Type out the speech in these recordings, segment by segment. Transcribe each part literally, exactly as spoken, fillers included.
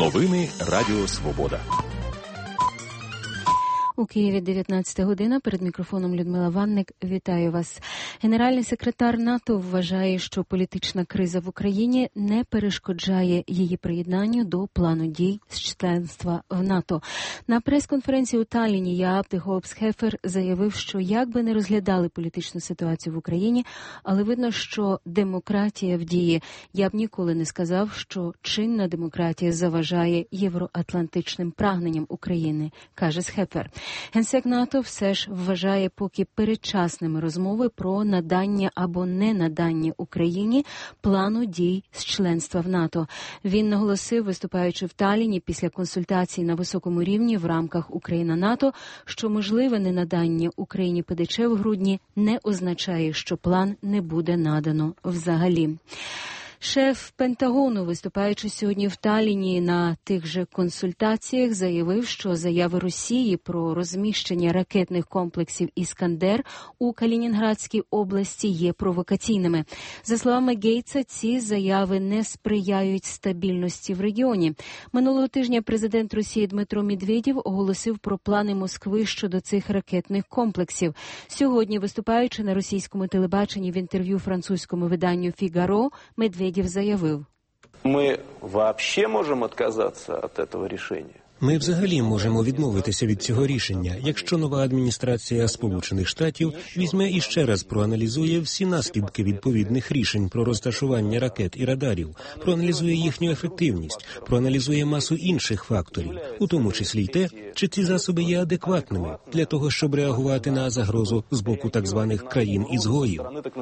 Новини Радіо Свобода. У Києві дев'ятнадцята година. Перед мікрофоном Людмила Ванник. Вітаю вас. Генеральний секретар НАТО вважає, що політична криза в Україні не перешкоджає її приєднанню до плану дій з членства в НАТО. На прес-конференції у Талліні Яап де Хоop-Схефер заявив, що як би не розглядали політичну ситуацію в Україні, але видно, що демократія в дії. Я б ніколи не сказав, що чинна демократія заважає євроатлантичним прагненням України, каже Схефер. Генсек НАТО все ж вважає поки передчасними розмови про надання або не надання Україні плану дій з членства в НАТО. Він наголосив, виступаючи в Талліні після консультацій на високому рівні в рамках Україна-НАТО, що можливе ненадання Україні ПДЧ в грудні не означає, що план не буде надано взагалі. Шеф Пентагону, виступаючи сьогодні в Талліні на тих же консультаціях, заявив, що заяви Росії про розміщення ракетних комплексів «Іскандер» у Калінінградській області є провокаційними. За словами Гейтса, ці заяви не сприяють стабільності в регіоні. Минулого тижня президент Росії Дмитро Медведєв оголосив про плани Москви щодо цих ракетних комплексів. Сьогодні, виступаючи на російському телебаченні в інтерв'ю французькому виданню «Фігаро», Медведєв заявив: Ми взагалі можемо відказатися від цього рішення? Ми взагалі можемо відмовитися від цього рішення, якщо нова адміністрація Сполучених Штатів візьме і ще раз проаналізує всі наслідки відповідних рішень про розташування ракет і радарів, проаналізує їхню ефективність, проаналізує масу інших факторів, у тому числі й те, чи ці засоби є адекватними для того, щоб реагувати на загрозу з боку так званих країн-ізгоїв.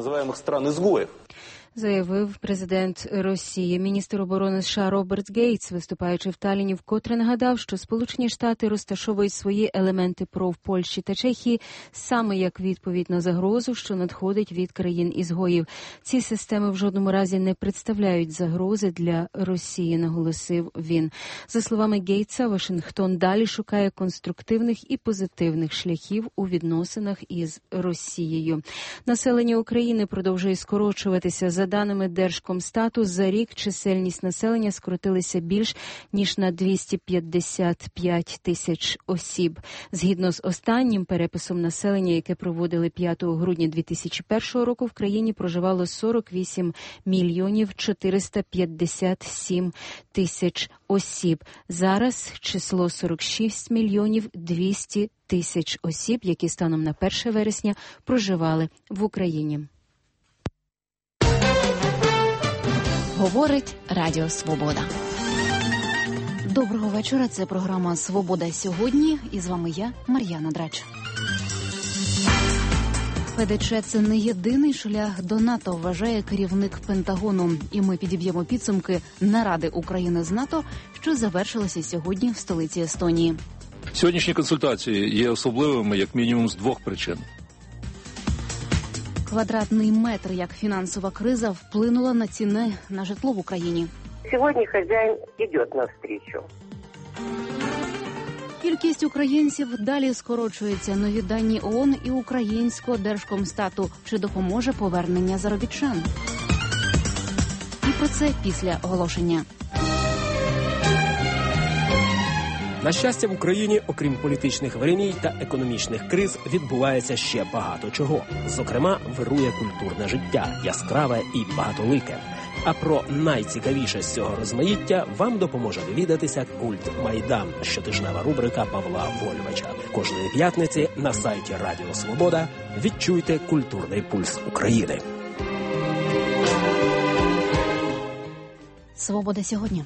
Заявив президент Росії. Міністр оборони США Роберт Гейтс, виступаючи в Талліні, вкотре нагадав, що Сполучені Штати розташовують свої елементи ПРО в Польщі та Чехії саме як відповідь на загрозу, що надходить від країн-ізгоїв. Ці системи в жодному разі не представляють загрози для Росії, наголосив він. За словами Гейтса, Вашингтон далі шукає конструктивних і позитивних шляхів у відносинах із Росією. Населення України продовжує скорочуватися. За даними Держкомстату, за рік чисельність населення скоротилася більш ніж на двісті п'ятдесят п'ять тисяч осіб. Згідно з останнім переписом населення, яке проводили п'ятого грудня дві тисячі першого року, в країні проживало сорок вісім мільйонів чотириста п'ятдесят сім тисяч осіб. Зараз число сорок шість мільйонів двісті тисяч осіб, які станом на перше вересня проживали в Україні. Говорить Радіо Свобода. Доброго вечора. Це програма «Свобода сьогодні». І з вами я, Мар'яна Драч. ПДЧ – це не єдиний шлях до НАТО, вважає керівник Пентагону. І ми підіб'ємо підсумки наради України з НАТО, що завершилася сьогодні в столиці Естонії. Сьогоднішні консультації є особливими як мінімум з двох причин. Квадратний метр, як фінансова криза вплинула на ціни на житло в Україні. Сьогодні хазяїн йде навстрічу. Кількість українців далі скорочується. Нові дані ООН і українського Держкомстату. Чи допоможе повернення заробітчан? І про це після оголошення. На щастя, в Україні, окрім політичних вириній та економічних криз, відбувається ще багато чого. Зокрема, вирує культурне життя, яскраве і багатолике. А про найцікавіше з цього розмаїття вам допоможе довідатися «Культ Майдан» – щотижнева рубрика Павла Вольвача. Кожної п'ятниці на сайті Радіо Свобода відчуйте культурний пульс України. Свобода сьогодні.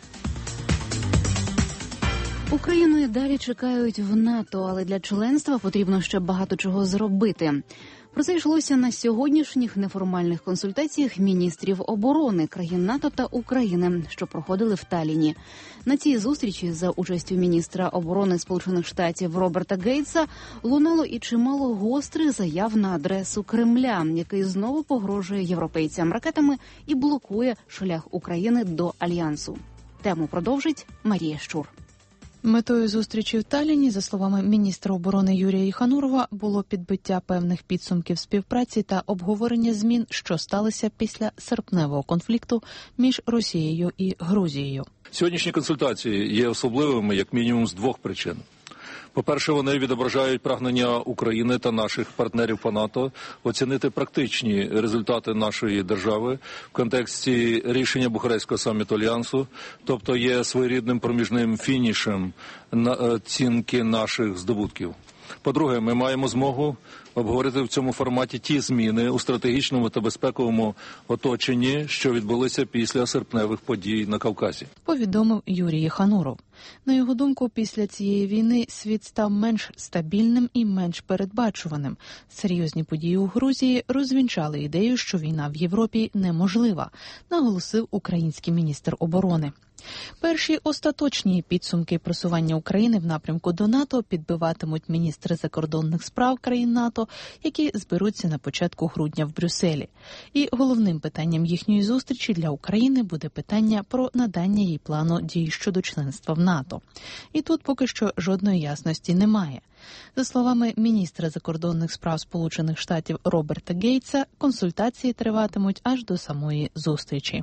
Україну і далі чекають в НАТО, але для членства потрібно ще багато чого зробити. Про це йшлося на сьогоднішніх неформальних консультаціях міністрів оборони країн НАТО та України, що проходили в Талліні. На цій зустрічі за участю міністра оборони Сполучених Штатів Роберта Гейтса лунало і чимало гострих заяв на адресу Кремля, який знову погрожує європейцям ракетами і блокує шлях України до Альянсу. Тему продовжить Марія Щур. Метою зустрічі в Талліні, за словами міністра оборони Юрія Єханурова, було підбиття певних підсумків співпраці та обговорення змін, що сталися після серпневого конфлікту між Росією і Грузією. Сьогоднішні консультації є особливими як мінімум з двох причин. По-перше, вони відображають прагнення України та наших партнерів по НАТО оцінити практичні результати нашої держави в контексті рішення Бухарестського саміту Альянсу, тобто є своєрідним проміжним фінішем оцінки наших здобутків. По-друге, ми маємо змогу обговорити в цьому форматі ті зміни у стратегічному та безпековому оточенні, що відбулися після серпневих подій на Кавказі. Повідомив Юрій Єхануров. На його думку, після цієї війни світ став менш стабільним і менш передбачуваним. Серйозні події у Грузії розвінчали ідею, що війна в Європі неможлива, наголосив український міністр оборони. Перші остаточні підсумки просування України в напрямку до НАТО підбиватимуть міністри закордонних справ країн НАТО, які зберуться на початку грудня в Брюсселі. І головним питанням їхньої зустрічі для України буде питання про надання їй плану дій щодо членства в НАТО. І тут поки що жодної ясності немає. За словами міністра закордонних справ Сполучених Штатів Роберта Гейтса, консультації триватимуть аж до самої зустрічі.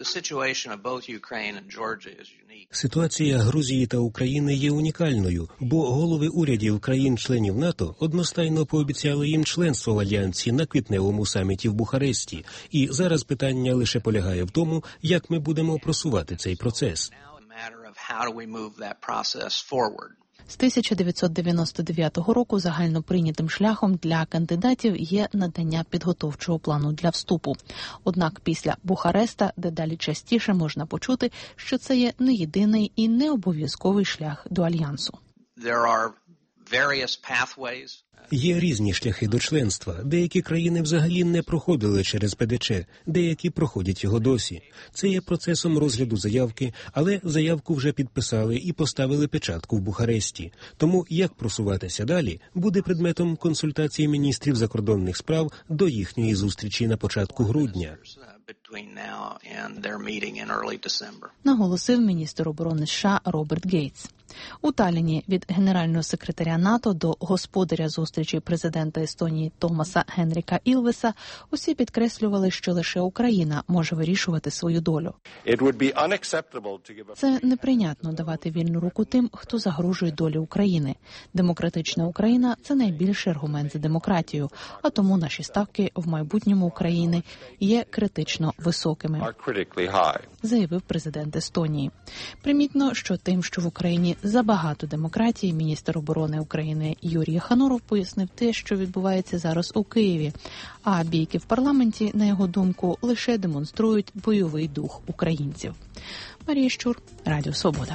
Ситуація Грузії та України є унікальною, бо голови урядів країн-членів НАТО одностайно пообіцяли їм членство в Альянсі на квітневому саміті в Бухаресті. І зараз питання лише полягає в тому, як ми будемо просувати цей процес. З тисяча дев'ятсот дев'яносто дев'ятого року загальноприйнятим шляхом для кандидатів є надання підготовчого плану для вступу. Однак після Бухареста дедалі частіше можна почути, що це є не єдиний і не обов'язковий шлях до Альянсу. Є різні шляхи до членства. Деякі країни взагалі не проходили через ПДЧ, деякі проходять його досі. Це є процесом розгляду заявки, але заявку вже підписали і поставили печатку в Бухаресті. Тому як просуватися далі, буде предметом консультації міністрів закордонних справ до їхньої зустрічі на початку грудня. Наголосив міністр оборони США Роберт Гейтс. У Талліні від генерального секретаря НАТО до господаря зустрічі президента Естонії Томаса Генріка Ілвеса усі підкреслювали, що лише Україна може вирішувати свою долю. Це неприйнятно давати вільну руку тим, хто загрожує долі України. Демократична Україна – це найбільший аргумент за демократію, а тому наші ставки в майбутньому України є критично високими, заявив президент Естонії. Примітно, що тим, що в Україні забагато демократії, міністр оборони України Юрій Єхануров пояснив те, що відбувається зараз у Києві. А бійки в парламенті, на його думку, лише демонструють бойовий дух українців. Марія Щур, Радіо Свобода.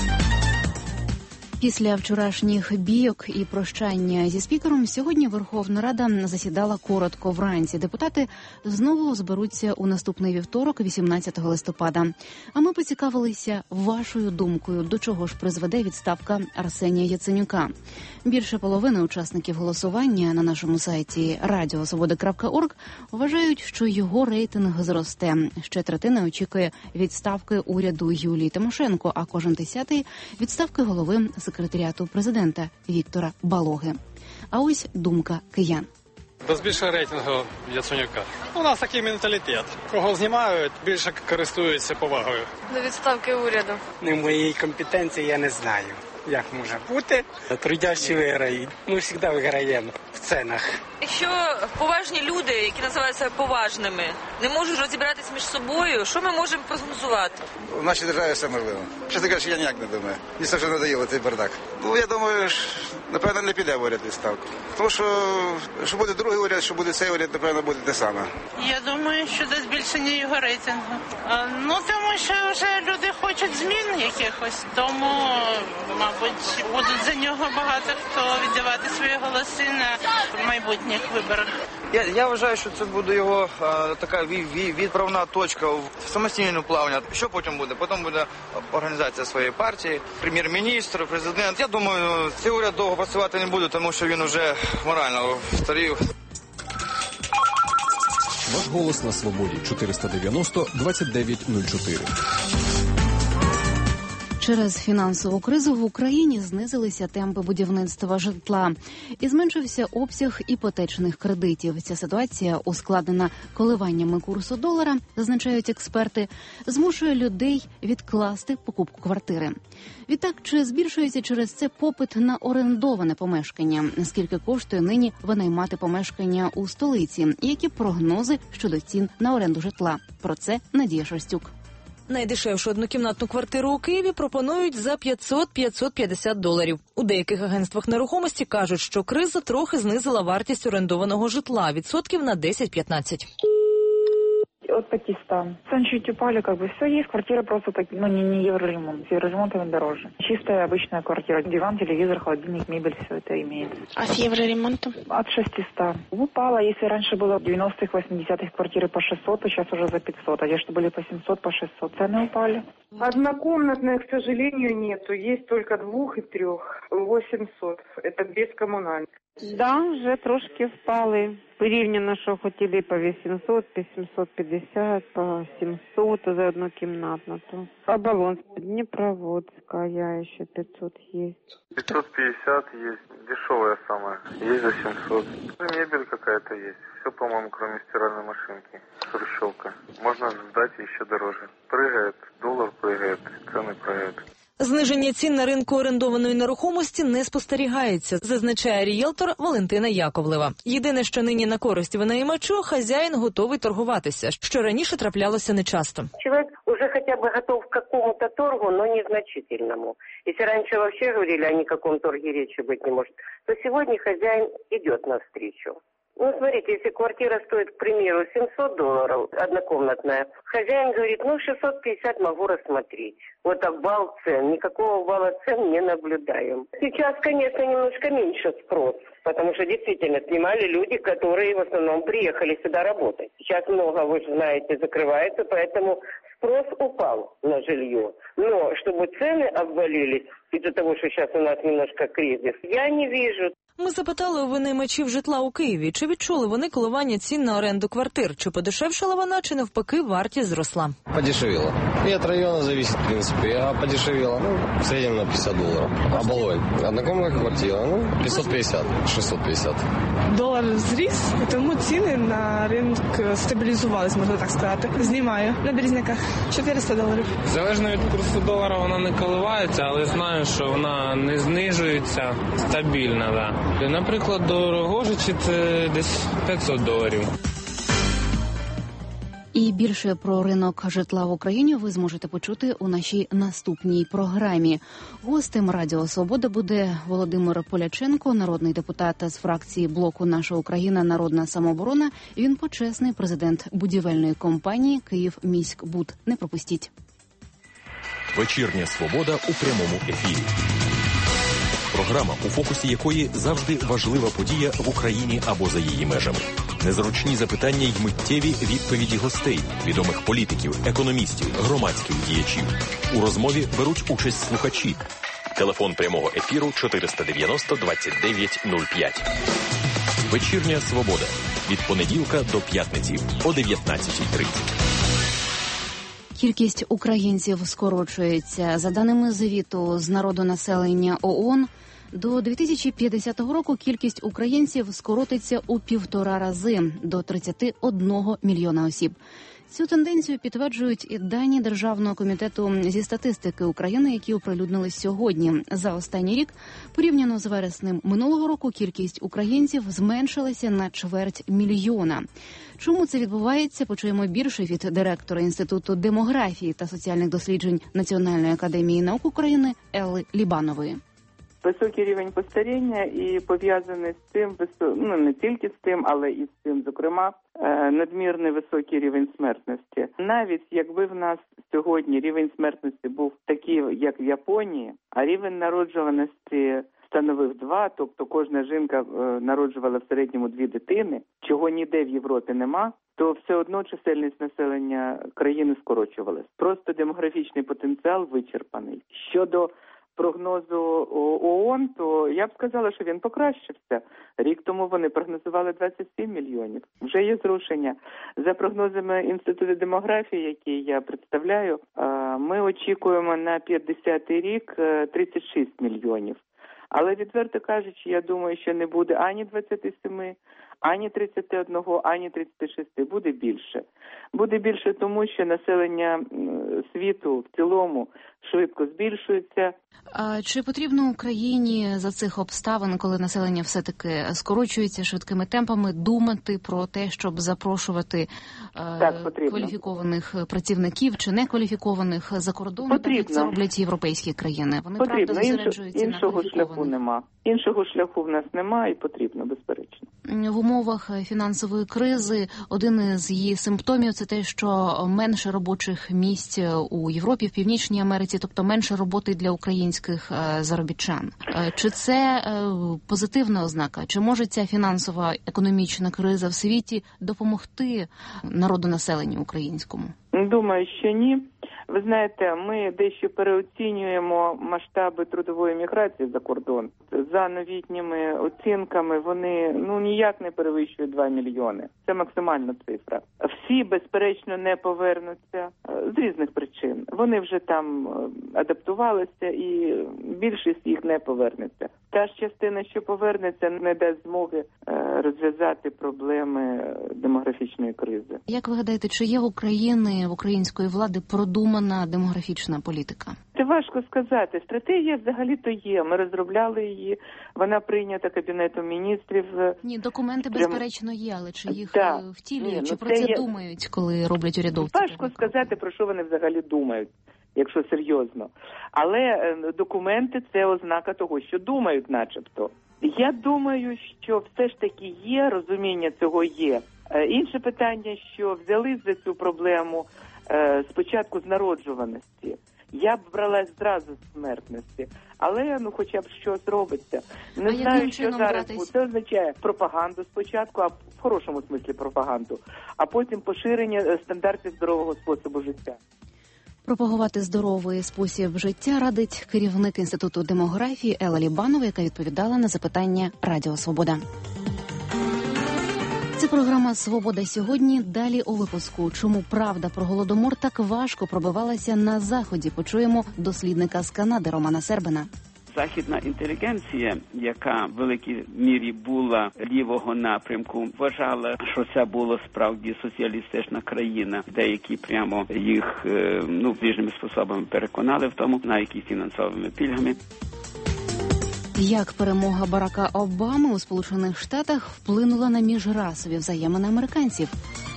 Після вчорашніх бійок і прощання зі спікером сьогодні Верховна Рада засідала коротко вранці. Депутати знову зберуться у наступний вівторок, вісімнадцятого листопада. А ми поцікавилися вашою думкою, до чого ж призведе відставка Арсенія Яценюка. Більше половини учасників голосування на нашому сайті радіо свобода крапка орг вважають, що його рейтинг зросте. Ще третина очікує відставки уряду Юлії Тимошенко, а кожен десятий – відставки голови секретаріату президента Віктора Балоги. А ось думка киян. До збільшення рейтингу Яценюка. У нас такий менталітет. Кого знімають, більше користуються повагою. До відставки уряду. Не в моїй компетенції, я не знаю, як може бути. Трудящі виграють. Ми завжди виграємо в ценах. Якщо поважні люди, які називаються поважними, не можуть розібратися між собою, що ми можемо прогнозувати? В нашій державі все можливо. Чесно кажучи, я ніяк не думаю. Мені це вже надоїло, цей бардак. Ну, я думаю, напевно, не піде в уряд відставку. Тому що, що буде другий уряд, що буде цей уряд, напевно, буде те саме. Я думаю, що до збільшення його рейтингу. А, ну, тому що вже люди хочуть змін якихось, тому, мабуть, будуть за нього багато хто віддавати свої голоси на майбутніх виборах. Я, я вважаю, що це буде його а, така відправна точка в самостійне плавання. Що потім буде? Потім буде організація своєї партії, прем'єр-міністр, президент. Я думаю, цей уряд довго працювати не буде, тому що він вже морально старів. Ваш голос на свободі. чотириста дев'яносто двадцять дев'ять нуль чотири. Через фінансову кризу в Україні знизилися темпи будівництва житла і зменшився обсяг іпотечних кредитів. Ця ситуація, ускладнена коливаннями курсу долара, зазначають експерти, змушує людей відкласти покупку квартири. Відтак, чи збільшується через це попит на орендоване помешкання? Скільки коштує нині винаймати помешкання у столиці? І які прогнози щодо цін на оренду житла? Про це Надія Шерстюк. Найдешевшу однокімнатну квартиру у Києві пропонують за п'ятсот - п'ятсот п'ятдесят доларів. У деяких агентствах нерухомості кажуть, що криза трохи знизила вартість орендованого житла – відсотків на десять-п'ятнадцять. От Пакистан. Цены чуть упали, как бы все есть. Квартира просто так, ну не, не евроремонт. С евроремонтом дороже. Чистая обычная квартира. Диван, телевизор, холодильник, мебель, все это имеет. А с евроремонтом? От шестисот. Упала. Если раньше было в девяностых, восьмидесятых квартиры по шестьсот, то сейчас уже за пятьсот. А те, что были по семьсот, по шестьсот. Цены упали. Однокомнатная, к сожалению, нету. Есть только двух и трех. восемьсот. Это без коммунальных. Да, вже трошки впали. Порівняно, що хотіли по вісімсот, по сімсот п'ятдесят, по сімсот за однокімнатну. Оболонь, Днепроводская еще пятьсот есть. пятьсот пятьдесят есть, дешевая самая, есть за семьсот. Мебель какая-то есть, все, по-моему, кроме стиральной машинки, хрущевка. Можно сдать еще дороже. Прыгает, доллар прыгает, цены прыгают. Зниження цін на ринку орендованої нерухомості не спостерігається, зазначає ріелтор Валентина Яковлева. Єдине, що нині на користь винаймачу, хазяїн готовий торгуватися, що раніше траплялося нечасто. Чоловік вже хоча б готов к какому-то торгу, но незначительному. Если раньше вообще говорили о никаком торге речи быть не может, то сегодня хозяин идет навстречу. Ну, смотрите, если квартира стоит, к примеру, семьсот долларов, однокомнатная, хозяин говорит, ну, шестьсот пятьдесят могу рассмотреть. Вот обвал цен, никакого обвала цен не наблюдаем. Сейчас, конечно, немножко меньше спрос, потому что действительно снимали люди, которые в основном приехали сюда работать. Сейчас много, вы же знаете, закрывается, поэтому спрос упал на жилье. Но чтобы цены обвалились из-за того, что сейчас у нас немножко кризис, я не вижу. Ми запитали у винаймачів житла у Києві, чи відчули вони коливання цін на оренду квартир, чи подешевшала вона, чи навпаки вартість зросла. Подешевела. И от района зависит, в принципе, а подешевела, ну, в среднем на пятьдесят долларов. Оболонь. Однокомнатная квартира, ну, пятьсот пятьдесят, шестьсот пятьдесят. Долар зріс, тому ціни на ринок стабілізувались, можна так сказати. Знімаю на Березняках чотириста доларів. Залежно від курсу долара вона не коливається, але знаю, що вона не знижується, стабільна, да. Наприклад, дорогожичі це десь п'ятсот доларів. І більше про ринок житла в Україні ви зможете почути у нашій наступній програмі. Гостем Радіо Свобода буде Володимир Поляченко, народний депутат з фракції блоку «Наша Україна. Народна самооборона». Він почесний президент будівельної компанії «Київміськбуд». Не пропустіть. Вечірня Свобода у прямому ефірі. Програма, у фокусі якої завжди важлива подія в Україні або за її межами. Незручні запитання й миттєві відповіді гостей, відомих політиків, економістів, громадських діячів. У розмові беруть участь слухачі. Телефон прямого ефіру чотириста дев'яносто двадцять дев'ять нуль п'ять. Вечірня Свобода. Від понеділка до п'ятниці о дев'ятнадцятій тридцять. Кількість українців скорочується. За даними звіту з народонаселення ООН, до дві тисячі п'ятдесятого року кількість українців скоротиться у півтора рази – до тридцять один мільйона осіб. Цю тенденцію підтверджують і дані Державного комітету зі статистики України, які оприлюднили сьогодні. За останній рік, порівняно з вереснем минулого року, кількість українців зменшилася на чверть мільйона. Чому це відбувається, почуємо більше від директора Інституту демографії та соціальних досліджень Національної академії наук України Елли Лібанової. Високий рівень постаріння і пов'язаний з цим, ну не тільки з тим, але і з цим, зокрема, надмірний високий рівень смертності. Навіть якби в нас сьогодні рівень смертності був такий, як в Японії, а рівень народжуваності становив два, тобто кожна жінка народжувала в середньому дві дитини, чого ніде в Європі нема, то все одно чисельність населення країни скорочувалась. Просто демографічний потенціал вичерпаний. Щодо прогнозу ООН, то я б сказала, що він покращився. Рік тому вони прогнозували двадцять сім мільйонів. Вже є зрушення. За прогнозами Інституту демографії, який я представляю, Ми очікуємо на п'ятдесятий рік тридцять шість мільйонів. Але, відверто кажучи, я думаю, що не буде ані двадцяти семи, ані тридцяти одного, ані тридцяти шести. Буде більше. Буде більше тому, що населення світу в цілому швидко збільшується. А чи потрібно Україні за цих обставин, коли населення все-таки скорочується швидкими темпами, думати про те, щоб запрошувати так, е, кваліфікованих працівників чи некваліфікованих за кордону, так як це роблять європейські країни? Вони, потрібно. правда, зосереджуються Іншого, іншого на шляху нема. Іншого шляху в нас немає і потрібно, безперечно. В умовах фінансової кризи один із її симптомів – це те, що менше робочих місць у Європі, в Північній Америці, тобто менше роботи для українських заробітчан. Чи це позитивна ознака? Чи може ця фінансова економічна криза в світі допомогти народонаселенню українському? Думаю, що ні. Ви знаєте, ми дещо переоцінюємо масштаби трудової міграції за кордон. За новітніми оцінками вони ну ніяк не перевищують два мільйони. Це максимальна цифра. Всі, безперечно, не повернуться з різних причин. Вони вже там адаптувалися і більшість їх не повернеться. Та ж частина, що повернеться, не дасть змоги розв'язати проблеми демографічної кризи. Як ви гадаєте, чи є в України, в української влади продумана демографічна політика? Це важко сказати. Стратегія взагалі-то є. Ми розробляли її. Вона прийнята Кабінетом міністрів. Ні, документи, Прям... безперечно, є, але чи їх да. втілюють, Ні, чи ну, про це, це є... думають, коли роблять урядовці? Важко сказати, про що вони взагалі думають, якщо серйозно. Але документи – це ознака того, що думають начебто. Я думаю, що все ж таки є, розуміння цього є. Інше питання, що взялись за цю проблему спочатку з народжуваності. Я б бралась зразу з смертності, але ну хоча б щось робиться. Не а знаю, що зараз братись? буде. Це означає пропаганду спочатку, а в хорошому смислі пропаганду, а потім поширення стандартів здорового способу життя. Пропагувати здоровий спосіб життя радить керівник Інституту демографії Елла Лібанова, яка відповідала на запитання Радіо Свобода. Це програма «Свобода сьогодні». Далі у випуску. Чому правда про Голодомор так важко пробивалася на Заході? Почуємо дослідника з Канади Романа Сербина. Західна інтелігенція, яка в великій мірі була лівого напрямку, вважала, що це була справді соціалістична країна. Деякі прямо їх ну, різними способами переконали в тому, навіть і фінансовими пільгами. Як перемога Барака Обами у Сполучених Штатах вплинула на міжрасові взаємини американців?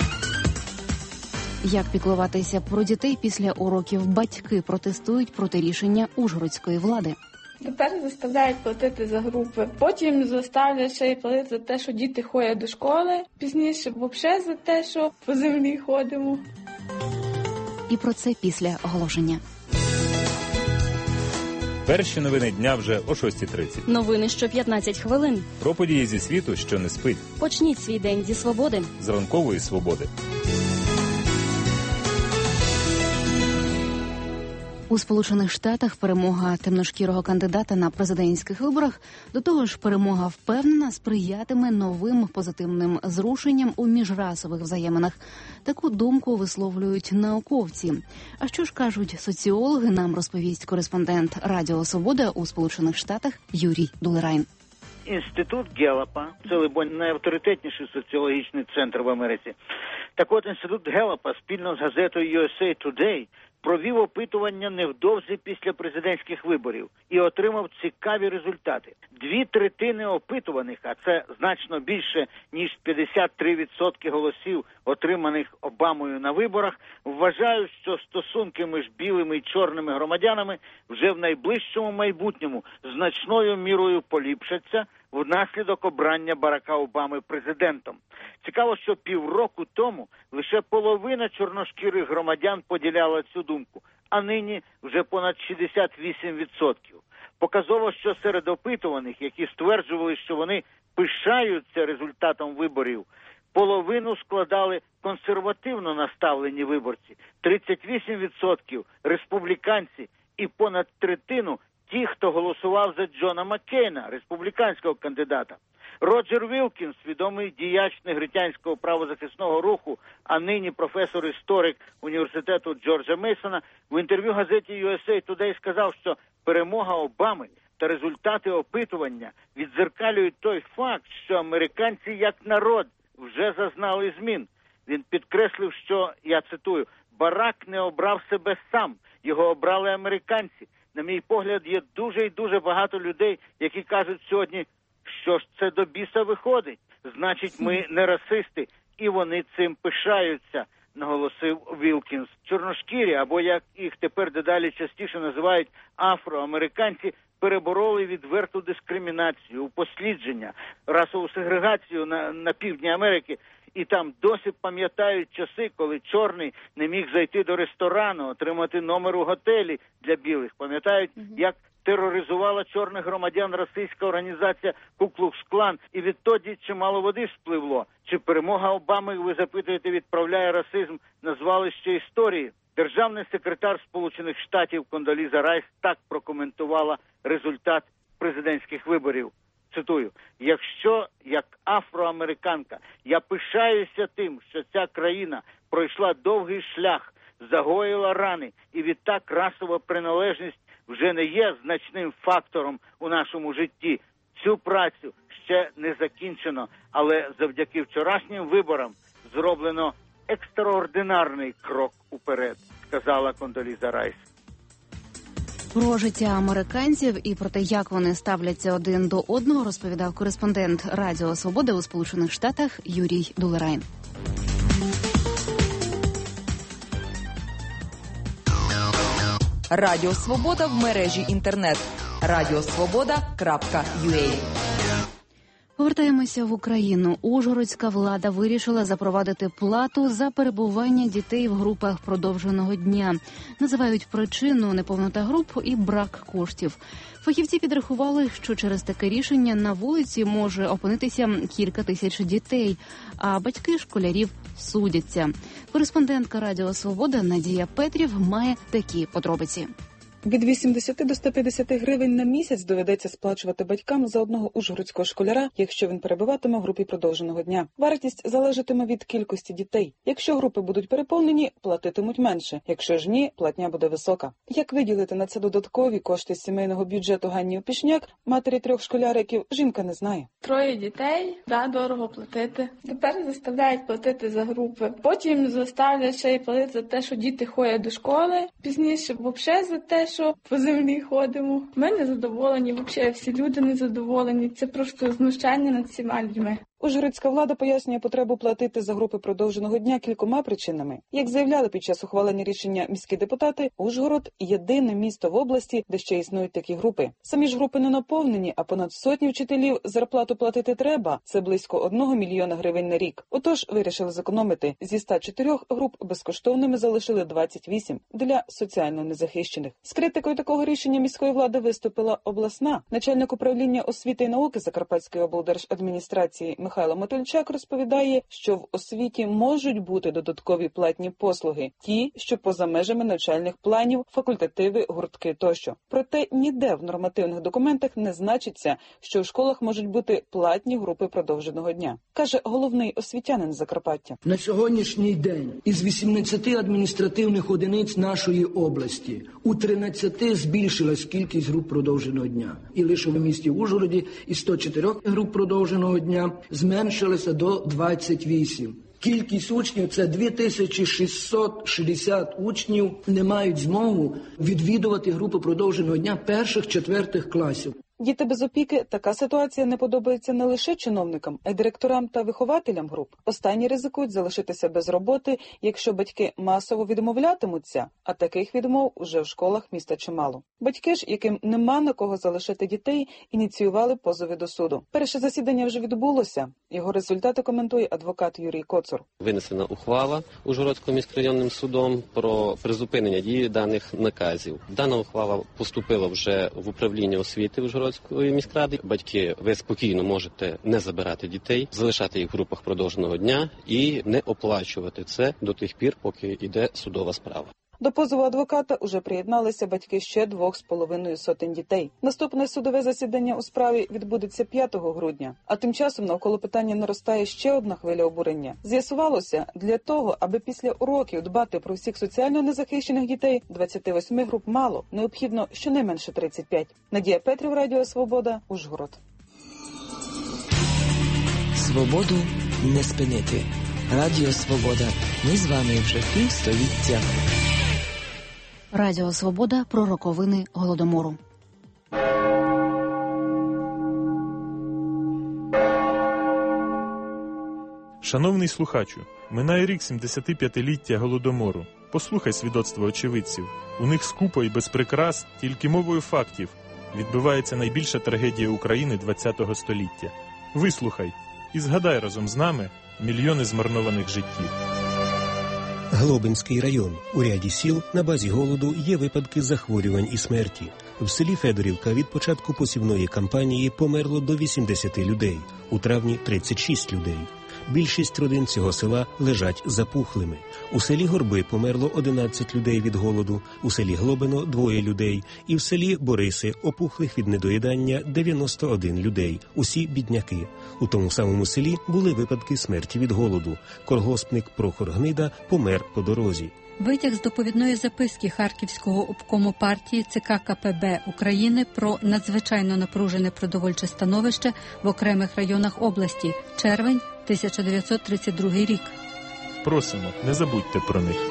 Як піклуватися про дітей після уроків батьки протестують проти рішення ужгородської влади? Тепер заставляють платити за групи, потім заставлять ще й платити за те, що діти ходять до школи, пізніше взагалі за те, що по землі ходимо. І про це після оголошення. Перші новини дня вже о шостій тридцять. Новини що п'ятнадцять хвилин. Про події зі світу, що не спить. Почніть свій день зі свободи. З ранкової свободи. У Сполучених Штатах перемога темношкірого кандидата на президентських виборах, до того ж перемога впевнена, сприятиме новим позитивним зрушенням у міжрасових взаєминах. Таку думку висловлюють науковці. А що ж кажуть соціологи, нам розповість кореспондент Радіо Свобода у Сполучених Штатах Юрій Дулерайн. Інститут Геллапа – це, либонь, найавторитетніший соціологічний центр в Америці. Так от, Інститут Геллапа спільно з газетою ю ес ей Today провів опитування невдовзі після президентських виборів і отримав цікаві результати. Дві третини опитуваних, а це значно більше, ніж п'ятдесят три відсотки голосів, отриманих Обамою на виборах, вважають, що стосунки між білими і чорними громадянами вже в найближчому майбутньому значною мірою поліпшаться внаслідок обрання Барака Обами президентом. Цікаво, що півроку тому лише половина чорношкірих громадян поділяла цю думку, а нині вже понад шістдесят вісім відсотків. Показово, що серед опитуваних, які стверджували, що вони пишаються результатом виборів, половину складали консервативно наставлені виборці, тридцять вісім відсотків республіканці і понад третину ті, хто голосував за Джона Маккейна, республіканського кандидата. Роджер Вілкінс, відомий діяч негритянського правозахисного руху, а нині професор-історик університету Джорджа Мейсона, в інтерв'ю газеті ю ес ей Today сказав, що перемога Обами та результати опитування віддзеркалюють той факт, що американці як народ вже зазнали змін. Він підкреслив, що, я цитую, «Барак не обрав себе сам, його обрали американці». На мій погляд, є дуже і дуже багато людей, які кажуть сьогодні, що ж це до біса виходить. Значить, ми не расисти, і вони цим пишаються, наголосив Вілкінс. Чорношкірі, або як їх тепер дедалі частіше називають афроамериканці, перебороли відверту дискримінацію, упослідження, расову сегрегацію на, на півдні Америки. І там досі пам'ятають часи, коли чорний не міг зайти до ресторану, отримати номер у готелі для білих. Пам'ятають, mm-hmm. як тероризувала чорних громадян російська організація Ку-Клукс-Клан, і відтоді чимало води спливло. Чи перемога Обами, ви запитуєте, відправляє расизм на звалище історії? Державний секретар Сполучених Штатів Кондоліза Райс так прокоментувала результат президентських виборів. Цитую, «Якщо, як афроамериканка, я пишаюся тим, що ця країна пройшла довгий шлях, загоїла рани, і відтак расова приналежність вже не є значним фактором у нашому житті. Цю працю ще не закінчено, але завдяки вчорашнім виборам зроблено екстраординарний крок уперед», сказала Кондоліза Райс. Про життя американців і про те, як вони ставляться один до одного, розповідав кореспондент Радіо Свобода у Сполучених Штатах Юрій Дулерайн. Радіо Свобода в мережі інтернет. радіосвобода крапка ю а. Повертаємося в Україну. Ужгородська влада вирішила запровадити плату за перебування дітей в групах продовженого дня. Називають причину неповнота груп і брак коштів. Фахівці підрахували, що через таке рішення на вулиці може опинитися кілька тисяч дітей, а батьки школярів судяться. Кореспондентка Радіо Свобода Надія Петрів має такі подробиці. Від вісімдесят до ста п'ятдесят гривень на місяць доведеться сплачувати батькам за одного ужгородського школяра, якщо він перебуватиме в групі продовженого дня. Вартість залежатиме від кількості дітей. Якщо групи будуть переповнені, платитимуть менше. Якщо ж ні, платня буде висока. Як виділити на це додаткові кошти з сімейного бюджету Ганні Опішняк, матері трьох школяриків, жінка не знає. Троє дітей, да, дорого платити. Тепер заставляють платити за групи. Потім заставлять ще й платити за те, що діти ходять до школи. Пізніше взагалі за те, що по землі ходимо. Ми не задоволені, взагалі всі люди не задоволені. Це просто знущання над всіма людьми. Ужгородська влада пояснює потребу платити за групи продовженого дня кількома причинами. Як заявляли під час ухвалення рішення міські депутати, Ужгород – єдине місто в області, де ще існують такі групи. Самі ж групи не наповнені, а понад сотні вчителів зарплату платити треба. Це близько одного мільйона гривень на рік. Отож, вирішили зекономити. Зі ста чотирьох груп безкоштовними залишили двадцять вісім для соціально незахищених. З критикою такого рішення міської влади виступила обласна. Начальник управління освіти і науки Закарпатської облдержадміністрації Михайло Мотильчак розповідає, що в освіті можуть бути додаткові платні послуги, ті, що поза межами навчальних планів, факультативи, гуртки тощо. Проте ніде в нормативних документах не значиться, що в школах можуть бути платні групи продовженого дня, каже головний освітянин Закарпаття. На сьогоднішній день із вісімнадцяти адміністративних одиниць нашої області у тринадцяти збільшилась кількість груп продовженого дня. І лише в місті Ужгороді із сто чотирьох груп продовженого дня зменшилося до двадцять вісім. Кількість учнів – це дві тисячі шістсот шістдесят учнів не мають змогу відвідувати групи продовженого дня перших-четвертих класів. Діти без опіки – така ситуація не подобається не лише чиновникам, а й директорам та вихователям груп. Останні ризикують залишитися без роботи, якщо батьки масово відмовлятимуться, а таких відмов уже в школах міста чимало. Батьки ж, яким нема на кого залишити дітей, ініціювали позови до суду. Перше засідання вже відбулося. Його результати коментує адвокат Юрій Коцур. Винесена ухвала Ужгородським міськрайонним судом про призупинення дії даних наказів. Дана ухвала поступила вже в управління освіти Ужгородської міськради. Батьки, ви спокійно можете не забирати дітей, залишати їх в групах продовженого дня і не оплачувати це до тих пір, поки йде судова справа. До позову адвоката уже приєдналися батьки ще двох з половиною сотень дітей. Наступне судове засідання у справі відбудеться п'ятого грудня. А тим часом навколо питання наростає ще одна хвиля обурення. З'ясувалося, для того, аби після уроків дбати про всіх соціально незахищених дітей, двадцяти восьми груп мало, необхідно щонайменше тридцять п'ять. Надія Петрів, Радіо Свобода, Ужгород. Свободу не спинити. Радіо Свобода. Ми з вами вже півстоліття. Радіо Свобода про роковини Голодомору. Шановний слухачу, минає рік сімдесятип'ятиліття Голодомору. Послухай свідоцтва очевидців. У них скупо і без прикрас, тільки мовою фактів, відбувається найбільша трагедія України ХХ століття. Вислухай і згадай разом з нами мільйони змарнованих життів. Глобинський район. У ряді сіл на базі голоду є випадки захворювань і смерті. В селі Федорівка від початку посівної кампанії померло до вісімдесяти людей, у травні тридцять шість людей. Більшість родин цього села лежать запухлими. У селі Горби померло одинадцять людей від голоду, у селі Глобино – двоє людей, і в селі Бориси опухлих від недоїдання дев'яносто один людей, усі бідняки. У тому самому селі були випадки смерті від голоду. Колгоспник Прохор Гнида помер по дорозі. Витяг з доповідної записки Харківського обкому партії ЦК КПБ України про надзвичайно напружене продовольче становище в окремих районах області. Червень тисяча дев'ятсот тридцять другий рік. Просимо, не забудьте про них.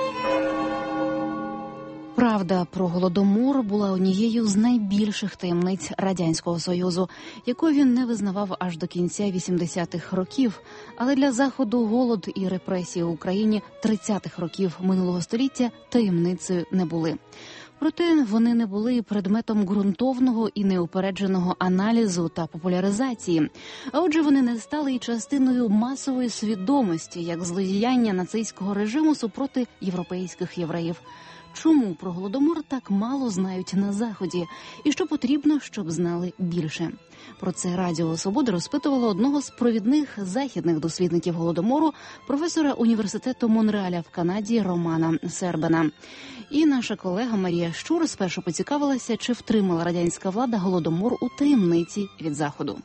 Правда про Голодомор була однією з найбільших таємниць Радянського Союзу, яку він не визнавав аж до кінця вісімдесятих років. Але для Заходу голод і репресії в Україні тридцятих років минулого століття таємницею не були. Проте вони не були предметом ґрунтовного і неупередженого аналізу та популяризації. А отже, вони не стали і частиною масової свідомості, як злодіяння нацистського режиму супроти європейських євреїв. Чому про Голодомор так мало знають на Заході? І що потрібно, щоб знали більше? Про це Радіо Свобода розпитувало одного з провідних західних дослідників Голодомору, професора університету Монреаля в Канаді Романа Сербена. І наша колега Марія Щур спершу поцікавилася, чи втримала радянська влада Голодомор у таємниці від Заходу.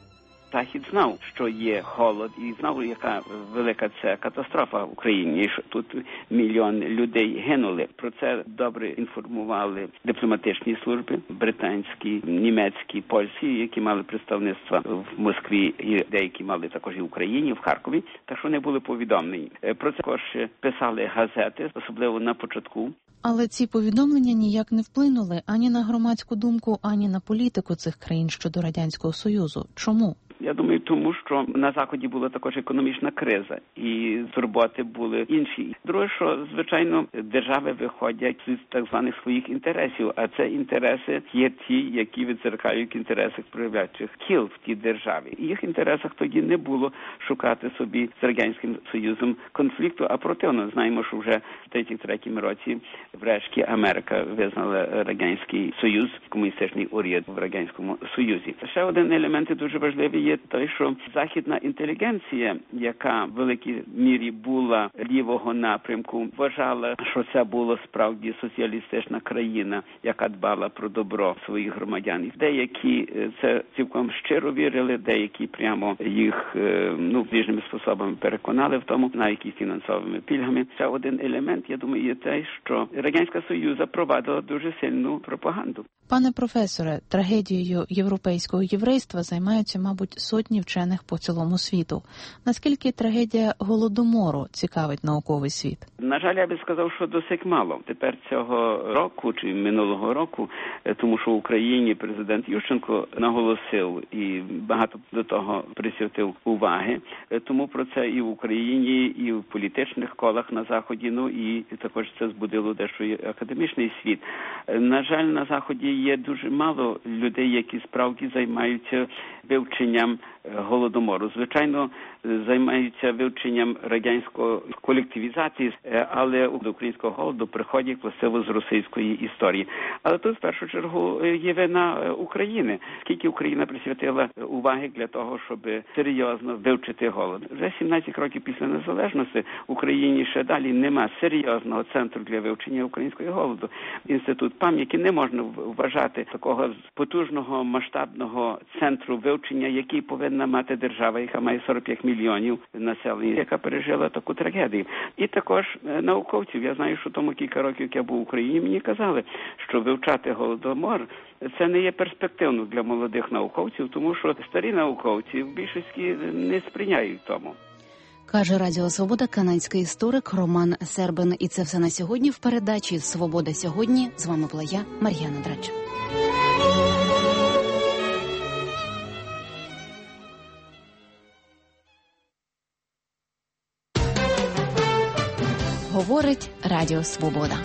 Захід знав, що є голод, і знав, яка велика це катастрофа в Україні, і що тут мільйон людей гинули. Про це добре інформували дипломатичні служби, британські, німецькі, польські, які мали представництва в Москві, і деякі мали також і в Україні, в Харкові, так що вони були повідомлені. Про це також писали газети, особливо на початку. Але ці повідомлення ніяк не вплинули ані на громадську думку, ані на політику цих країн щодо Радянського Союзу. Чому? Я думаю, тому що на Заході була також економічна криза, і турботи були інші. Друге, що, звичайно, держави виходять з так званих своїх інтересів, а це інтереси є ті, які відзеркалюють інтересах проявляючих кіл в тій державі. І їх інтересах тоді не було шукати собі з Радянським Союзом конфлікту, а противно. Знаємо, що вже в тридцять третьому році врешті Америка визнала Радянський Союз, комуністичний уряд в Радянському Союзі. Ще один елемент дуже важливий є той, що західна інтелігенція, яка в великій мірі була лівого напрямку, вважала, що це була справді соціалістична країна, яка дбала про добро своїх громадян. Деякі це цілком щиро вірили, деякі прямо їх ну, різними способами переконали в тому, навіть і фінансовими пільгами. Ще один елемент, я думаю, є те, що Радянська Союз запровадила дуже сильну пропаганду. Пане професоре, трагедією європейського єврейства займаються, мабуть, сотні вчених по цілому світу. Наскільки трагедія Голодомору цікавить науковий світ? На жаль, я би сказав, що досить мало. Тепер цього року чи минулого року, тому що в Україні президент Ющенко наголосив і багато до того присвятив уваги. Тому про це і в Україні, і в політичних колах на Заході, ну і також це збудило дещо і академічний світ. На жаль, на Заході є дуже мало людей, які справді займаються вивченням Голодомору. Звичайно, займаються вивченням радянської колективізації, але до українського голоду приходять властиво з російської історії. Але тут в першу чергу є вина України. Скільки Україна присвятила уваги для того, щоб серйозно вивчити голод. Вже сімнадцять років після незалежності в Україні ще далі нема серйозного центру для вивчення українського голоду. Інститут пам'яті не можна вважати такого потужного масштабного центру вивчення, який повинна мати держава, яка має сорок п'ять мільйонів населення, яка пережила таку трагедію. І також науковців. Я знаю, що тому кілька років, як я був в Україні, мені казали, що вивчати голодомор – це не є перспективно для молодих науковців, тому що старі науковці в більшості не сприйняють тому. Каже Радіо Свобода канадський історик Роман Сербин. І це все на сьогодні в передачі «Свобода сьогодні». З вами була я, Мар'яна Драч. Говорить Радіо Свобода.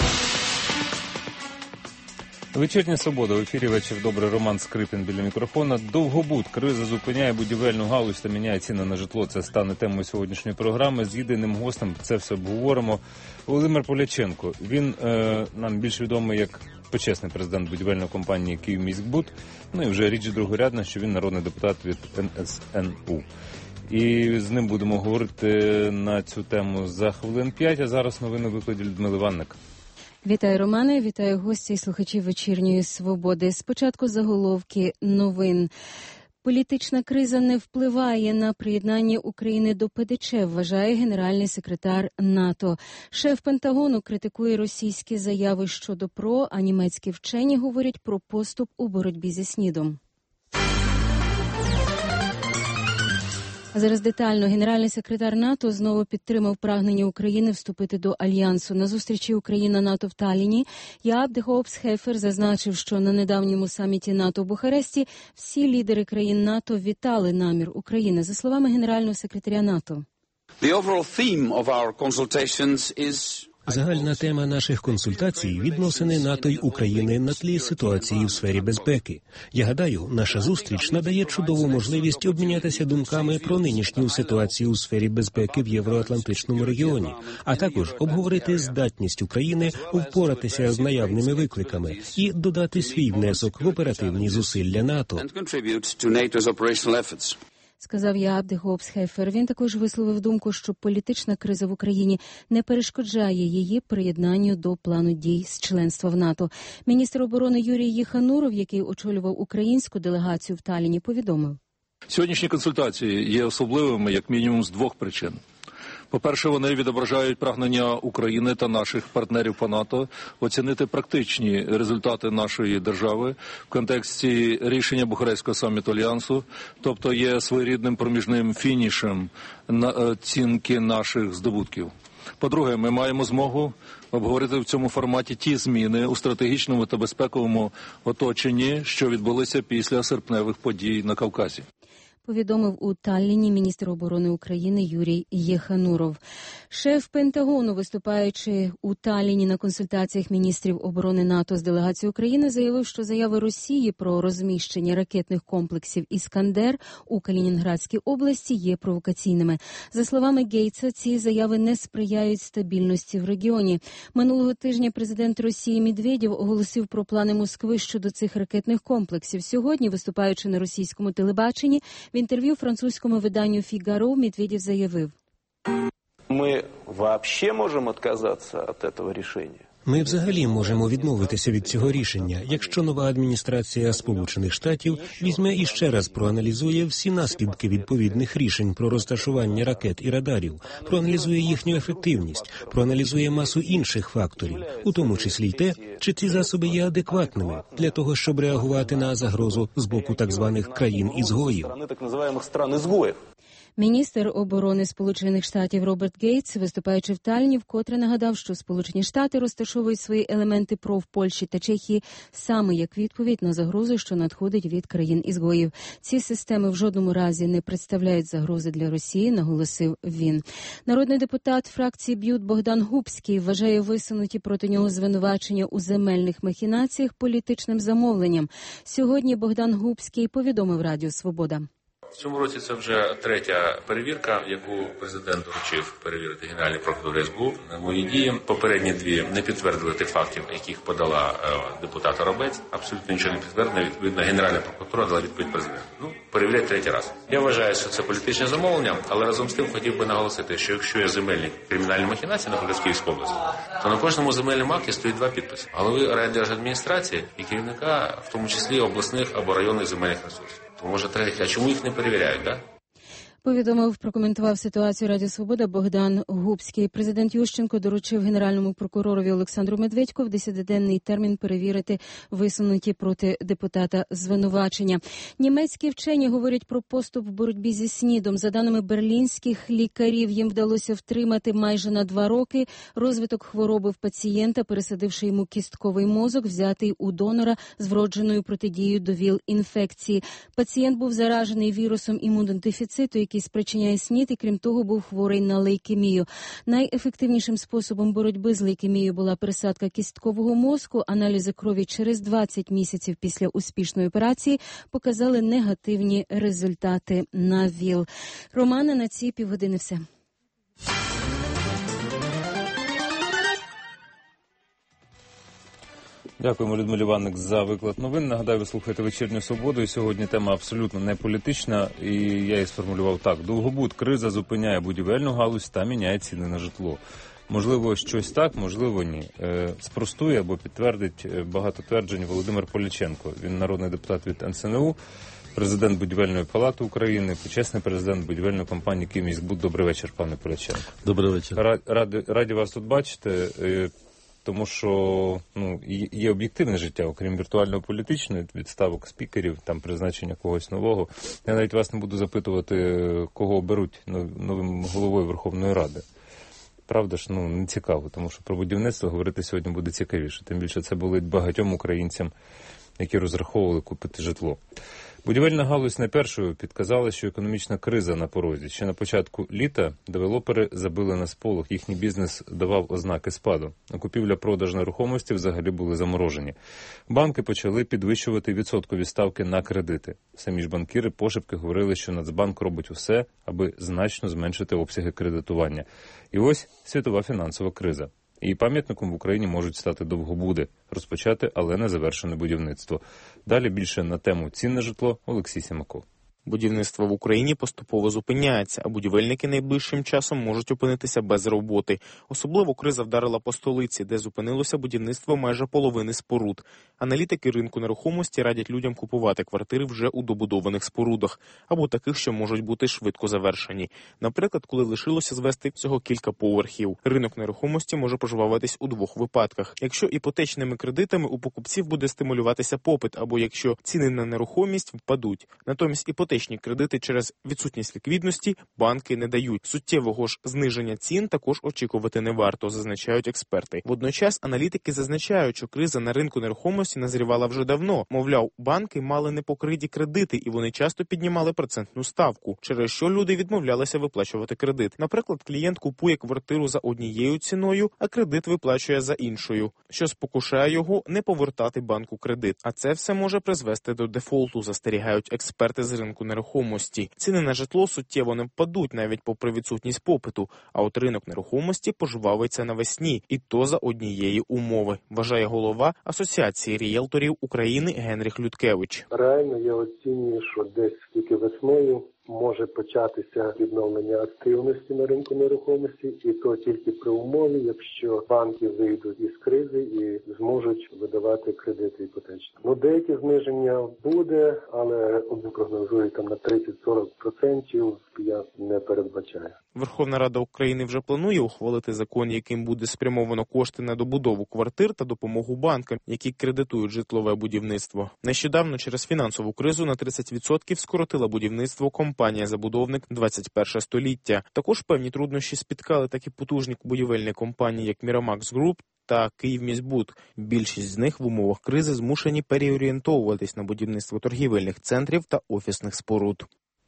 Вечірня Свобода. В ефірі «Вечір добрий». Роман Скрипін біля мікрофона. Довгобуд. Криза зупиняє будівельну галузь та міняє ціни на житло. Це стане темою сьогоднішньої програми. З єдиним гостем це все обговоримо. Володимир Поляченко. Він е, нам більш відомий як почесний президент будівельної компанії «Київміськбуд». Ну і вже річ другорядна, що він народний депутат від ен ес ен у. І з ним будемо говорити на цю тему за хвилин п'ять. А зараз новини у викладі Людмили Ванник. Вітаю, Романе, вітаю гості і слухачів «Вечірньої Свободи». Спочатку заголовки новин. Політична криза не впливає на приєднання України до пе де че, вважає генеральний секретар НАТО. Шеф Пентагону критикує російські заяви щодо ПРО, а німецькі вчені говорять про поступ у боротьбі зі СНІДом. А зараз детально. Генеральний секретар НАТО знову підтримав прагнення України вступити до Альянсу. На зустрічі Україна-НАТО в Талліні Яап де Хоop Схефер зазначив, що на недавньому саміті НАТО в Бухаресті всі лідери країн НАТО вітали намір України. За словами генерального секретаря НАТО. Загальна тема наших консультацій – відносини НАТО й України на тлі ситуації в сфері безпеки. Я гадаю, наша зустріч надає чудову можливість обмінятися думками про нинішню ситуацію у сфері безпеки в євроатлантичному регіоні, а також обговорити здатність України впоратися з наявними викликами і додати свій внесок в оперативні зусилля НАТО. Сказав Яап де Хоop Схефер. Він також висловив думку, що політична криза в Україні не перешкоджає її приєднанню до плану дій з членства в НАТО. Міністр оборони Юрій Єхануров, який очолював українську делегацію в Талліні, повідомив. Сьогоднішні консультації є особливими як мінімум з двох причин. По-перше, вони відображають прагнення України та наших партнерів по НАТО оцінити практичні результати нашої держави в контексті рішення Бухарестського саміту Альянсу, тобто є своєрідним проміжним фінішем оцінки наших здобутків. По-друге, ми маємо змогу обговорити в цьому форматі ті зміни у стратегічному та безпековому оточенні, що відбулися після серпневих подій на Кавказі. Повідомив у Талліні міністр оборони України Юрій Єхануров. Шеф Пентагону, виступаючи у Талліні на консультаціях міністрів оборони НАТО з делегацією України, заявив, що заяви Росії про розміщення ракетних комплексів «Іскандер» у Калінінградській області є провокаційними. За словами Гейтса, ці заяви не сприяють стабільності в регіоні. Минулого тижня президент Росії Медведєв оголосив про плани Москви щодо цих ракетних комплексів. Сьогодні, виступаючи на російському телебаченні, в інтерв'ю французькому виданню «Фігаро» Медведєв заявив. Ми взагалі можемо відказатися від цього рішення? Ми взагалі можемо відмовитися від цього рішення, якщо нова адміністрація Сполучених Штатів візьме і ще раз проаналізує всі наслідки відповідних рішень про розташування ракет і радарів, проаналізує їхню ефективність, проаналізує масу інших факторів, у тому числі й те, чи ці засоби є адекватними для того, щоб реагувати на загрозу з боку так званих країн-ізгоїв. Міністр оборони Сполучених Штатів Роберт Гейтс, виступаючи в Талліні, вкотре нагадав, що Сполучені Штати розташовують свої елементи ПРО в Польщі та Чехії саме як відповідь на загрозу, що надходить від країн-ізгоїв. Ці системи в жодному разі не представляють загрози для Росії, наголосив він. Народний депутат фракції БЮТ Богдан Губський вважає висунуті проти нього звинувачення у земельних махінаціях політичним замовленням. Сьогодні Богдан Губський повідомив Радіо Свобода. В цьому році це вже третя перевірка, яку президент доручив перевірити Генеральній прокуратурі ес бе у на мої дії. Попередні дві не підтвердили тих фактів, яких подала е, депутат Робець. Абсолютно нічого не підтвердено. Відповідно, Генеральна прокуратура дала відповідь президенту. Ну, перевіряють третій раз. Я вважаю, що це політичне замовлення, але разом з тим хотів би наголосити, що якщо є земельні кримінальні махінації, наприклад, в Київській області, то на кожному земельному акті стоїть два підписи. Голови райдержадміністрації і керівника, в тому числі обласних або районних земельних ресурсів. То може треба, а чому їх не перевіряють, да? Повідомив, прокоментував ситуацію Радіо Свобода Богдан Губський. Президент Ющенко доручив генеральному прокуророві Олександру Медведьку в десятиденний термін перевірити висунуті проти депутата звинувачення. Німецькі вчені говорять про поступ в боротьбі зі СНІДом. За даними берлінських лікарів, їм вдалося втримати майже на два роки розвиток хвороби в пацієнта, пересадивши йому кістковий мозок, взятий у донора з вродженою протидією до ВІЛ-інфекції. Пацієнт був заражений вірусом імунодефіциту, який спричиняє СНІД, і крім того був хворий на лейкемію. Найефективнішим способом боротьби з лейкемією була пересадка кісткового мозку. Аналізи крові через двадцять місяців після успішної операції показали негативні результати на ВІЛ. Романе, на ці півгодини все. Дякуємо, Людмилі Ванник, за виклад новин. Нагадаю, ви слухаєте «Вечірню Свободу», і сьогодні тема абсолютно не політична, і я її сформулював так. Довгобуд, криза зупиняє будівельну галузь та міняє ціни на житло. Можливо, щось так, можливо, ні. Е, спростує або підтвердить багато тверджень Володимир Поліченко. Він народний депутат від ен ес ен у, президент Будівельної палати України, почесний президент будівельної компанії «Київміськбуд». Добрий вечір, пане Поліченко. Добрий вечір. Раді, раді вас тут бачити. Е, Тому що ну, є об'єктивне життя, окрім віртуально-політичної, відставок спікерів, там призначення когось нового. Я навіть вас не буду запитувати, кого оберуть новим головою Верховної Ради. Правда ж, ну, не цікаво, тому що про будівництво говорити сьогодні буде цікавіше. Тим більше це болить багатьом українцям, які розраховували купити житло. Будівельна галузь не першою підказала, що економічна криза на порозі. Ще на початку літа девелопери забили на сполох, їхній бізнес давав ознаки спаду. А купівля-продаж нерухомості взагалі були заморожені. Банки почали підвищувати відсоткові ставки на кредити. Самі ж банкіри пошепки говорили, що Нацбанк робить усе, аби значно зменшити обсяги кредитування. І ось світова фінансова криза. І пам'ятником в Україні можуть стати Довгобуди, розпочати, але не завершене будівництво. Далі більше на тему цін на житло Олексій Сімаков. Будівництво в Україні поступово зупиняється, а будівельники найближчим часом можуть опинитися без роботи. Особливо криза вдарила по столиці, де зупинилося будівництво майже половини споруд. Аналітики ринку нерухомості радять людям купувати квартири вже у добудованих спорудах, або таких, що можуть бути швидко завершені. Наприклад, коли лишилося звести всього кілька поверхів. Ринок нерухомості може пожвавитись у двох випадках. Якщо іпотечними кредитами у покупців буде стимулюватися попит, або якщо ціни на нерухомість впадуть. Натомість іпотечні кредити через відсутність ліквідності банки не дають. Суттєвого ж зниження цін також очікувати не варто, зазначають експерти. Водночас аналітики зазначають, що криза на ринку нерухомості назрівала вже давно. Мовляв, банки мали непокриті кредити, і вони часто піднімали процентну ставку, через що люди відмовлялися виплачувати кредит. Наприклад, клієнт купує квартиру за однією ціною, а кредит виплачує за іншою, що спокушає його не повертати банку кредит. А це все може призвести до дефолту, застерігають експерти з ринку нерухомості. Ціни на житло суттєво не впадуть навіть попри відсутність попиту, а от ринок нерухомості пожвавиться навесні, і то за однієї умови, вважає голова Асоціації ріелторів України Генріх Людкевич. Реально я оцінюю, що десь тільки весною може початися відновлення активності на ринку нерухомості, і то тільки при умові, якщо банки вийдуть із кризи і зможуть видавати кредити іпотечні. Ну, деякі зниження буде, але вони прогнозують там на тридцять-сорок відсотків, я не передбачаю. Верховна Рада України вже планує ухвалити закон, яким буде спрямовано кошти на добудову квартир та допомогу банкам, які кредитують житлове будівництво. Нещодавно через фінансову кризу на тридцять відсотків скоротила будівництво компанія-забудовник двадцять перше століття. Також певні труднощі спіткали такі потужні будівельні компанії, як Miramax Group та Київміськбуд. Більшість з них в умовах кризи змушені переорієнтовуватись на будівництво торгівельних центрів та офісних споруд.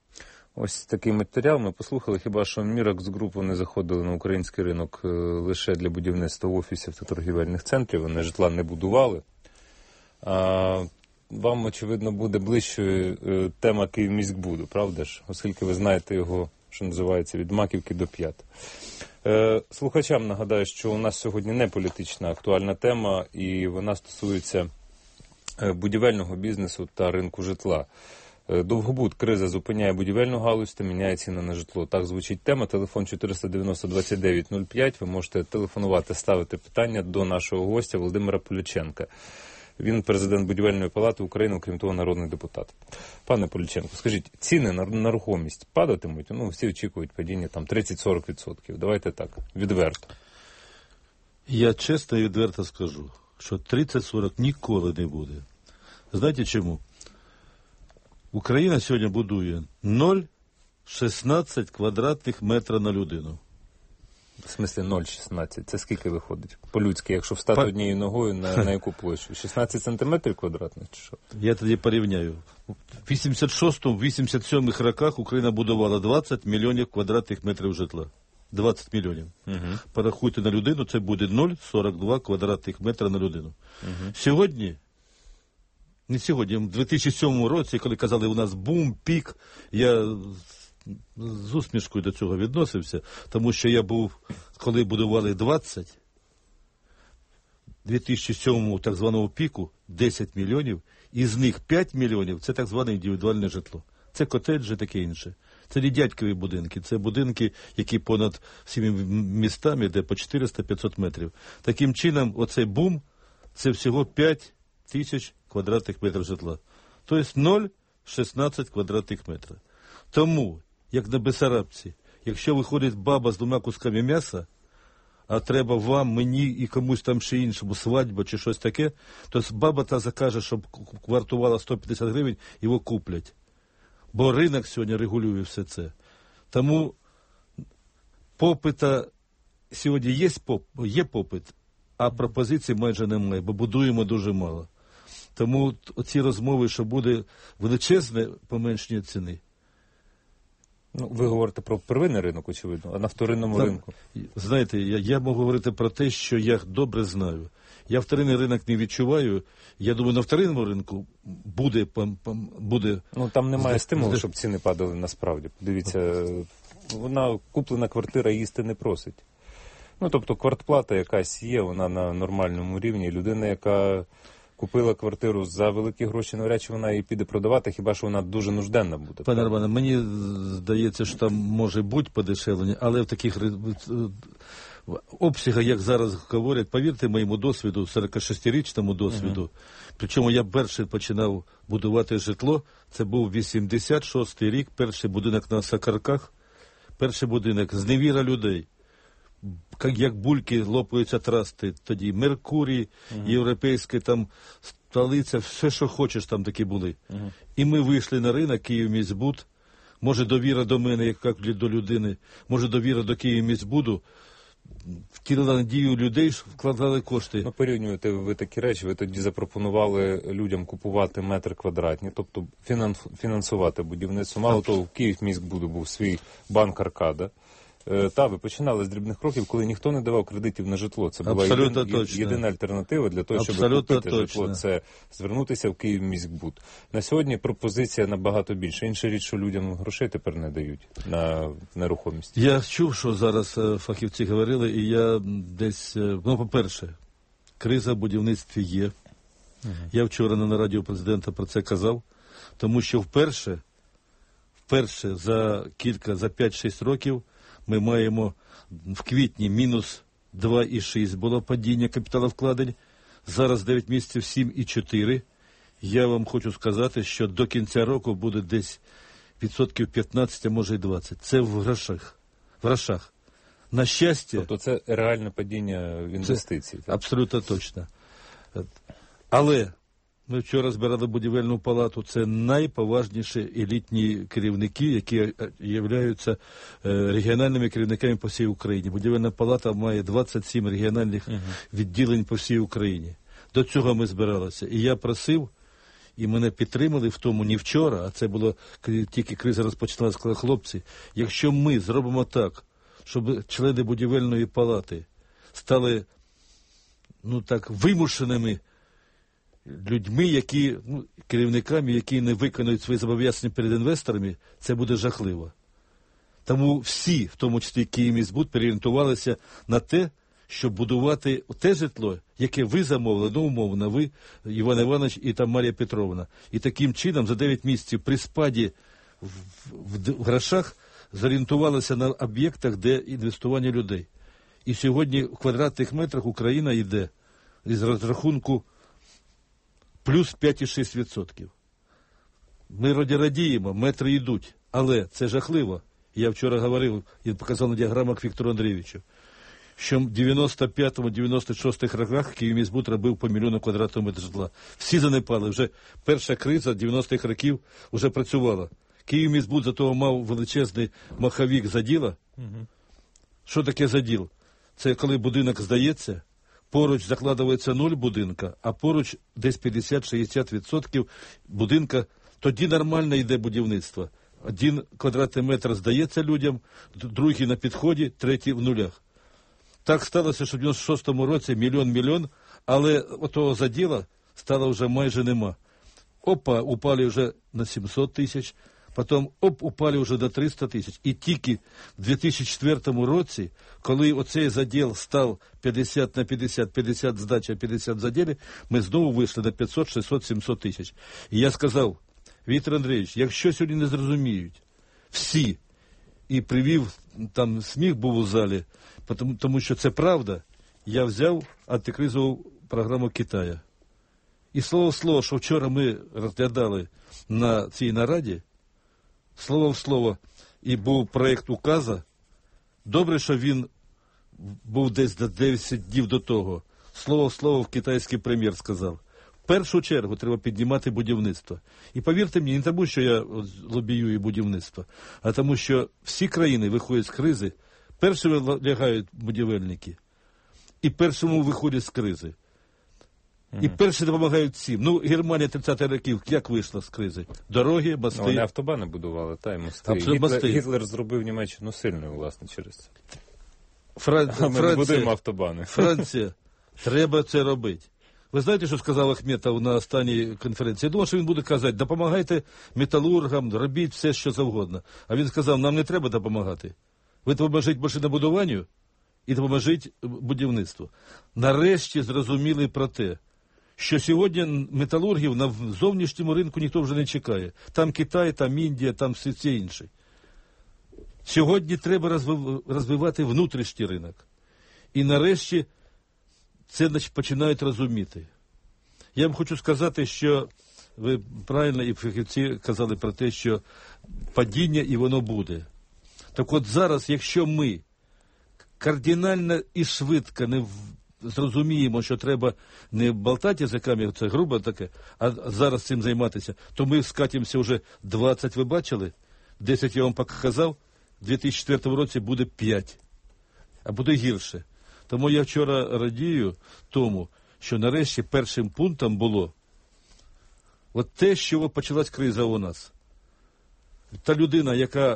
Ось такий матеріал ми послухали. Хіба що Mirax Group, вони заходили на український ринок лише для будівництва офісів та торгівельних центрів, вони житла не будували. А вам, очевидно, буде ближчою е, тема Київміськбуду, правда ж? Оскільки ви знаєте його, що називається, від маківки до п'ят. Е, слухачам нагадаю, що у нас сьогодні не політична актуальна тема, і вона стосується е, будівельного бізнесу та ринку житла. Е, Довгобуд, криза зупиняє будівельну галузь та міняє ціни на житло. Так звучить тема. Телефон чотириста дев'яносто двадцять дев'ять нуль п'ять. Ви можете телефонувати, ставити питання до нашого гостя Володимира Поліченка. Він президент Будівельної палати України, окрім того, народний депутат. Пане Поліченко, скажіть, ціни на нерухомість падатимуть? Ну, всі очікують падіння там тридцять-сорок відсотків. Давайте так, відверто. Я чесно і відверто скажу, що тридцять-сорок ніколи не буде. Знаєте чому? Україна сьогодні будує нуль цілих шістнадцять квадратних метра на людину. В смислі нуль цілих шістнадцять? Це скільки виходить? По-людськи, якщо встати По... однією ногою, на, на яку площу? шістнадцять сантиметрів квадратних чи що? Я тоді порівняю. В вісімдесят шостому - вісімдесят сьомому роках Україна будувала двадцять мільйонів квадратних метрів житла. двадцять мільйонів. Угу. Порахуйте на людину, це буде нуль цілих сорок два квадратних метра на людину. Угу. Сьогодні, не сьогодні, в дві тисячі сьомому році, коли казали, у нас бум, пік, я з усмішкою до цього відносився, тому що я був, коли будували двадцять, в дві тисячі сьомому так званому піку десять мільйонів, із них п'ять мільйонів – це так зване індивідуальне житло. Це котеджі, таке інше. Це не дядькові будинки, це будинки, які понад всіми містами, де по чотириста-п'ятсот метрів. Таким чином, оцей бум – це всього п'ять тисяч квадратних метрів житла. Тобто нуль цілих шістнадцять квадратних метрів. Тому, як на Бесарабці, якщо виходить баба з двома кусками м'яса, а треба вам, мені і комусь там ще іншому, свадьба чи щось таке, то баба та закаже, щоб вартувала сто п'ятдесят гривень, його куплять. Бо ринок сьогодні регулює все це. Тому попита сьогодні є, поп, є попит, а пропозицій майже немає, бо будуємо дуже мало. Тому оці розмови, що буде величезне поменшення ціни. Ну, ви говорите про первинний ринок, очевидно, а на вторинному так, ринку? Знаєте, я, я можу говорити про те, що я добре знаю. Я вторинний ринок не відчуваю. Я думаю, на вторинному ринку буде... буде ну, там немає стимулу, щоб ціни падали насправді. Дивіться, вона, куплена квартира, їсти не просить. Ну, тобто, квартплата якась є, вона на нормальному рівні. Людина, яка купила квартиру за великі гроші, навряд чи вона її піде продавати, хіба що вона дуже нужденна буде. Пане Романе, мені здається, що там може бути подешевлення, але в таких обсягах, як зараз говорять, повірте моєму досвіду, сорокашестирічному досвіду, uh-huh. причому я перший починав будувати житло, це був вісімдесят шостий рік, перший будинок на Сакарках, перший будинок, зневіра людей. Як бульки лопаються трасти, тоді Меркурій, uh-huh. європейська там столиця, все, що хочеш, там такі були. Uh-huh. І ми вийшли на ринок, Київміськбуд, може довіра до мене, як до людини, може довіра до Київміськбуду, втілила надію людей, вкладали кошти. Ну, порівнюєте ви такі речі, ви тоді запропонували людям купувати метр квадратні, тобто фінансувати будівництво. Мало того, в Київміськбуду був свій банк Аркада. Та, ви починали з дрібних кроків, коли ніхто не давав кредитів на житло. Це була єдина, єдина альтернатива для того, щоб Абсолютно купити точно. житло. Це звернутися в Київміськбуд. На сьогодні пропозиція набагато більша. Інша річ, що людям грошей тепер не дають на нерухомість. Я чув, що зараз фахівці говорили, і я десь, ну, по-перше, криза в будівництві є. Угу. Я вчора на радіо президента про це казав, тому що вперше, вперше за кілька, за п'ять-шість років ми маємо в квітні мінус два цілих шість було падіння капіталовкладень, зараз дев'ять місяців сім цілих чотири. Я вам хочу сказати, що до кінця року буде десь відсотків п'ятнадцять, а може й двадцять. Це в грошах. В грошах. На щастя... Тобто це реальне падіння інвестицій. Так? Абсолютно точно. Але ми вчора збирали будівельну палату, це найповажніші елітні керівники, які являються регіональними керівниками по всій Україні. Будівельна палата має двадцять сім регіональних uh-huh. відділень по всій Україні. До цього ми збиралися. І я просив, і мене підтримали в тому не вчора, а це було, тільки криза розпочалася, сказали, хлопці, якщо ми зробимо так, щоб члени будівельної палати стали, ну так, вимушеними людьми, які, ну, керівниками, які не виконують свої зобов'язання перед інвесторами, це буде жахливо. Тому всі, в тому числі Київміськбуд, переорієнтувалися на те, щоб будувати те житло, яке ви замовили, ну, умовно, ви, Іван Іванович і там Марія Петровна. І таким чином за дев'ять місяців при спаді в, в, в грошах зорієнтувалися на об'єктах, де інвестування людей. І сьогодні в квадратних метрах Україна йде із розрахунку плюс п'ять цілих шість десятих відсотка. Ми раді радіємо, метри йдуть, але це жахливо. Я вчора говорив, я показав на діаграмах Віктору Андрійовичу, що в дев'яносто п'ятому - дев'яносто шостому роках Київміськбуд робив по мільйону квадратного метра житла. Всі занепали, вже перша криза дев'яностих років вже працювала. Київміськбуд за того мав величезний маховик заділа. Угу. Що таке заділ? Це коли будинок здається, поруч закладається нуль будинка, а поруч десь п'ятдесят - шістдесят відсотків будинка, тоді нормально йде будівництво. Один квадратний метр здається людям, другий на підході, третій в нулях. Так сталося, що в дев'яносто шостому році мільйон-мільйон, але отого заділа стало вже майже нема. Опа, упали вже на сімсот тисяч, потім оп, упали вже до триста тисяч. І тільки в дві тисячі четвертому році, коли оцей заділ став п'ятдесят на п'ятдесят, п'ятдесят здача, п'ятдесят заділі, ми знову вийшли на п'ятсот, шістсот, сімсот тисяч. І я сказав, Віктор Андрійович, якщо сьогодні не зрозуміють всі, і привів, там сміх був у залі, тому, тому що це правда, я взяв антикризову програму Китаю. І слово в слово, що вчора ми розглядали на цій нараді, слово в слово, і був проєкт указа, добре, що він був десь до десять днів до того. Слово в слово в китайський прем'єр сказав. В першу чергу треба піднімати будівництво. І повірте мені, не тому, що я лобіюю будівництво, а тому, що всі країни виходять з кризи, першими лягають будівельники, і першому виходять з кризи. І перші допомагають всім. Ну, Германія тридцятих років як вийшла з кризи? Дороги, мости. Ну, вони автобани будували, та й мости. Гітлер, мости. Гітлер зробив Німеччину сильною, власне, через це. Фран... А ми Франція... не будуємо автобани. Франція, треба це робити. Ви знаєте, що сказав Ахметов на останній конференції? Я думав, що він буде казати, допомагайте металургам, робіть все, що завгодно. А він сказав, нам не треба допомагати. Ви допоможіть машинобудуванню і допоможіть будівництву. Нарешті зрозуміли про те, що сьогодні металургів на зовнішньому ринку ніхто вже не чекає. Там Китай, там Індія, там всі ці інші. Сьогодні треба розвивати внутрішній ринок. І нарешті це починають розуміти. Я вам хочу сказати, що ви правильно і фахівці казали про те, що падіння і воно буде. Так от зараз, якщо ми кардинально і швидко не зрозуміємо, що треба не болтати язиками, це грубо таке, а зараз цим займатися, то ми скатимося вже двадцять, ви бачили? десять я вам показав, в дві тисячі четвертому році буде п'ять, а буде гірше. Тому я вчора радію тому, що нарешті першим пунктом було от те, що почалась криза у нас. Та людина, яка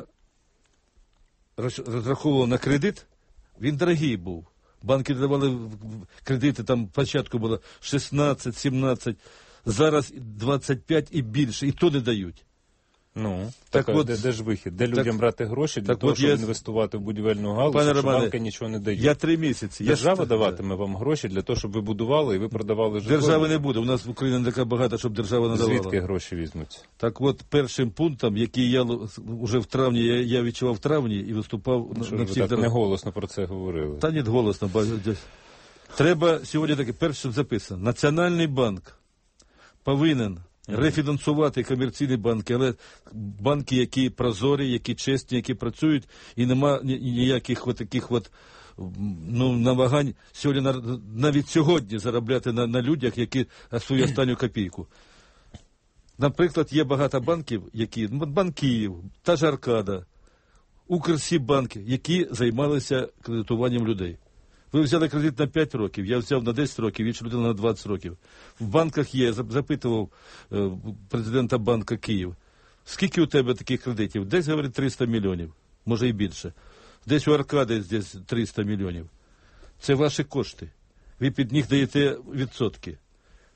розраховувала на кредит, він дорогий був. Банки давали кредити, там спочатку було шістнадцять, сімнадцять, зараз двадцять п'ять і більше, і то не дають. Ну, так, так от, де, де ж вихід? Де так, людям брати гроші для того, щоб я... інвестувати в будівельну галузь, що Романе, банки нічого не дають? Я три місяці. Держава я... даватиме вам гроші для того, щоб ви будували і ви продавали житло? Держави не буде. У нас в Україні не така багата, щоб держава не давала. Звідки гроші візьмуть? Так от, першим пунктом, який я вже в травні, я, я відчував в травні і виступав ну, на, на всіх... Ви так не голосно про це говорили. Та ні, голосно. Треба сьогодні таке, перше записано. Національний банк повинен рефінансувати комерційні банки, але банки, які прозорі, які чесні, які працюють, і нема ніяких от таких от, ну, намагань сьогодні, навіть сьогодні заробляти на, на людях, які свою останню копійку. Наприклад, є багато банків, які, Банк Київ, та ж Аркада, Укрсібанки, які займалися кредитуванням людей. Ви взяли кредит на п'ять років, я взяв на десять років, інша людина на двадцять років. В банках є, запитував е, президента Банка Київ, скільки у тебе таких кредитів? Десь, говорить, триста мільйонів, може і більше. Десь у Аркади десь триста мільйонів. Це ваші кошти. Ви під них даєте відсотки.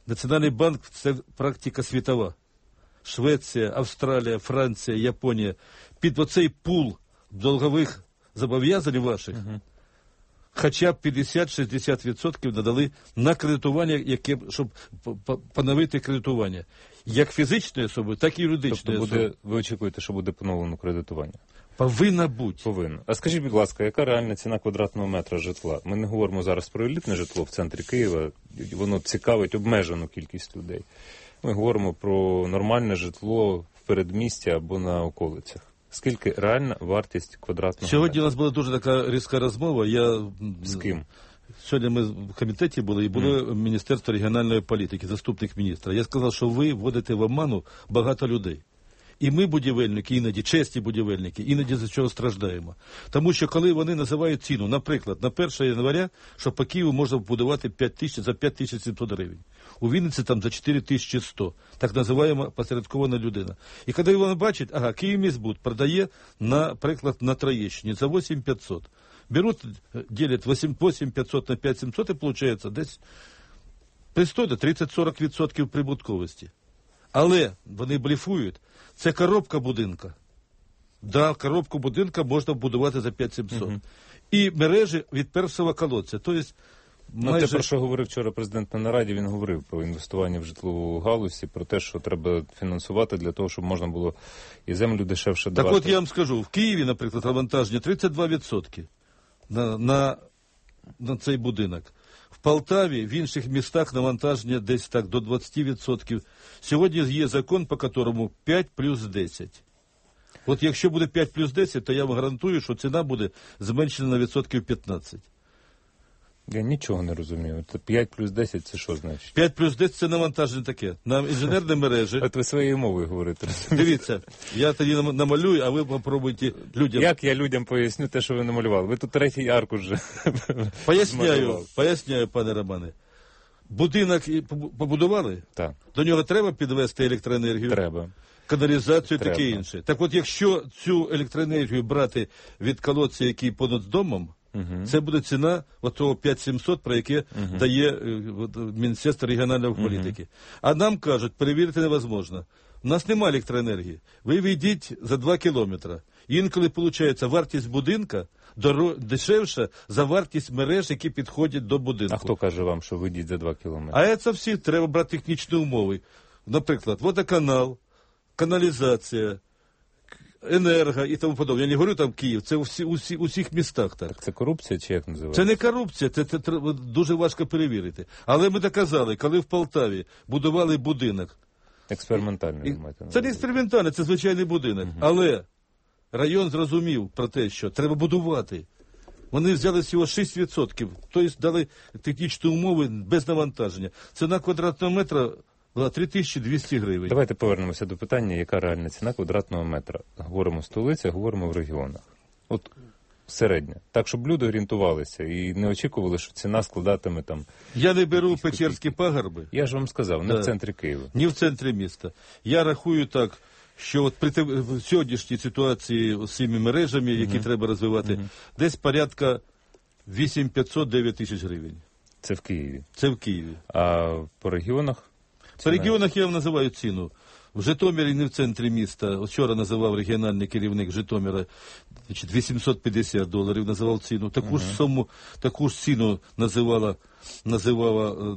Національний банк – це практика світова. Швеція, Австралія, Франція, Японія. Під оцей пул долгових зобов'язань ваших uh-huh. хоча б п'ятдесят-шістдесят відсотків надали на кредитування, яке, щоб поновити кредитування. Як фізичної особи, так і юридичної тобто особи. Буде, ви очікуєте, що буде поновлено кредитування? Повинна бути. Повинна. А скажіть, будь ласка, яка реальна ціна квадратного метра житла? Ми не говоримо зараз про елітне житло в центрі Києва, воно цікавить обмежену кількість людей. Ми говоримо про нормальне житло в передмісті або на околицях. Скільки реальна вартість квадратного Сьогодні метра? у нас була дуже така різка розмова. Я... З ким? Сьогодні ми в комітеті були, і було mm. Міністерство регіональної політики, заступник міністра. Я сказав, що ви вводите в обману багато людей. І ми, будівельники, іноді, чесні будівельники, іноді за чого страждаємо. Тому що коли вони називають ціну, наприклад, на перше января, що по Києву можна будувати п'ять тисяч, за п'ять тисяч сімсот гривень. У Вінниці там за чотири тисячі сто. Так називаємо посередкована людина. І коли вони бачать, ага, Київміськбуд продає, наприклад, на Троєщині за вісім тисяч п'ятсот. Беруть, ділять вісім тисяч п'ятсот на п'ять тисяч сімсот і виходить десь пристойно тридцять-сорок відсотків прибутковості. Але вони блефують. Це коробка будинка. Да, коробку будинка можна будувати за п'ять тисяч сімсот. Uh-huh. І мережі від першого колодця. Тобто, майже... Ну, те, про що говорив вчора президент на нараді, він говорив про інвестування в житлову галузь, про те, що треба фінансувати для того, щоб можна було і землю дешевше давати. Так от я вам скажу, в Києві, наприклад, навантаження тридцять два відсотки на, на, на цей будинок. В Полтаві, в інших містах навантаження десь так до двадцять відсотків. Сьогодні є закон, по якому п'ять плюс десять. От якщо буде п'ять плюс десять, то я вам гарантую, що ціна буде зменшена на відсотків п'ятнадцять. Я нічого не розумію. п'ять плюс десять це що значить? п'ять плюс десять це навантаження таке. На інженерні мережі. От ви своєю мовою говорите. Дивіться, я тоді намалюю, а ви попробуйте людям. Як я людям поясню те, що ви намалювали? Ви тут третій аркуш вже Поясняю, поясняю, пане Романе. Будинок побудували? Так. До нього треба підвести електроенергію? Треба. Каналізацію і Треба. таке інше. Так от, якщо цю електроенергію брати від колодця, який понад домом, Uh-huh. це буде ціна отого п'ять тисяч сімсот, про яке uh-huh. дає uh, Міністерство регіональної uh-huh. політики. А нам кажуть, перевірити невозможно. У нас немає електроенергії. Ви вийдіть за два кілометри. Інколи, виходить, вартість будинка доро... дешевша за вартість мереж, які підходять до будинку. А хто каже вам, що вийдіть за два кілометри? А це всі, треба брати технічні умови. Наприклад, водоканал, каналізація, енерго і тому подобне. Я не говорю там Київ, це у всі, усі, усіх містах так. Так це корупція чи як називається? Це не корупція, це, це, це дуже важко перевірити. Але ми доказали, коли в Полтаві будували будинок. Експериментальний. І, це не експериментальний, це звичайний будинок. Угу. Але район зрозумів про те, що треба будувати. Вони взяли всього шість відсотків, тобто дали технічні умови без навантаження. Ціна квадратного метра була три тисячі двісті гривень. Давайте повернемося до питання, яка реальна ціна квадратного метра. Говоримо в столиці, говоримо в регіонах. От середня. Так, щоб люди орієнтувалися і не очікували, що ціна складатиме там... Я не беру Печерські пагорби. Я ж вам сказав, не да. в центрі Києва. Не в центрі міста. Я рахую так, що от при в сьогоднішній ситуації з цими мережами, які uh-huh. треба розвивати, uh-huh. десь порядка вісім тисяч п'ятсот - дев'ять тисяч гривень. Це в Києві? Це в Києві. А по регіонах? По регіонах я вам називаю ціну. В Житомирі, не в центрі міста, вчора називав регіональний керівник Житомира, значить, вісімсот п'ятдесят доларів називав ціну. Таку uh-huh. ж суму, таку ж ціну називала, називала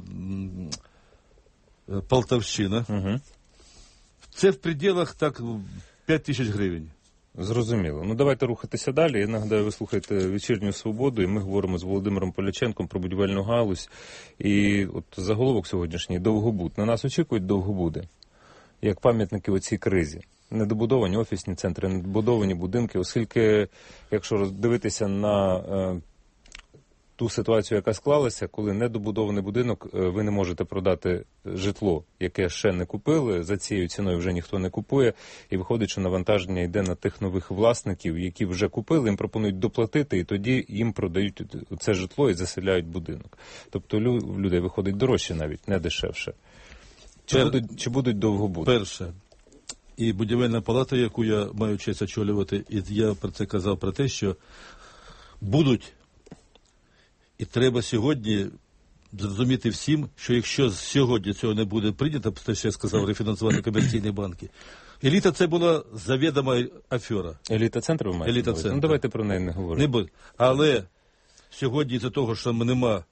е, Полтавщина. Uh-huh. Це в пределах так п'ять тисяч гривень. Зрозуміло. Ну, давайте рухатися далі. Я нагадаю, ви слухаєте «Вечірню свободу», і ми говоримо з Володимиром Поляченком про будівельну галузь. І от заголовок сьогоднішній – «Довгобуд». На нас очікують довгобуди, як пам'ятники у цій кризі. Недобудовані офісні центри, недобудовані будинки, оскільки, якщо дивитися на е, ту ситуацію, яка склалася, коли недобудований будинок, ви не можете продати житло, яке ще не купили, за цією ціною вже ніхто не купує, і виходить, що навантаження йде на тих нових власників, які вже купили, їм пропонують доплатити, і тоді їм продають це житло і заселяють будинок. Тобто в людей виходить дорожче навіть, не дешевше. Чи, Пер... будуть, чи будуть довгобуди? Перше. І будівельна палата, яку я маю честь очолювати, і я про це казав, про те, що будуть. І треба сьогодні зрозуміти всім, що якщо сьогодні цього не буде прийнято, те, що я сказав, рефінансувати комерційні банки, еліта це була завідома афера. Еліта центру ви маєте? Еліта центру. Ну давайте про неї не говоримо. Не буде. Але сьогодні з-за того, що нема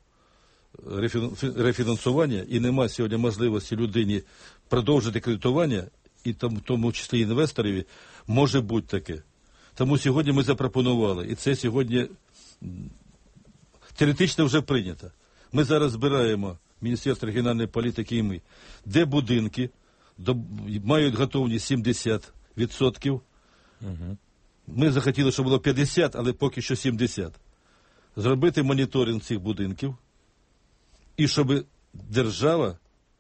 рефінансування і нема сьогодні можливості людині продовжити кредитування, і там, в тому числі інвесторові, може бути таке. Тому сьогодні ми запропонували, і це сьогодні теоретично вже прийнято. Ми зараз збираємо Міністерство регіональної політики і ми, де будинки до, мають готовність сімдесят відсотків. Угу. Ми захотіли, щоб було п'ятдесят, але поки що сімдесят. Зробити моніторинг цих будинків і щоб держава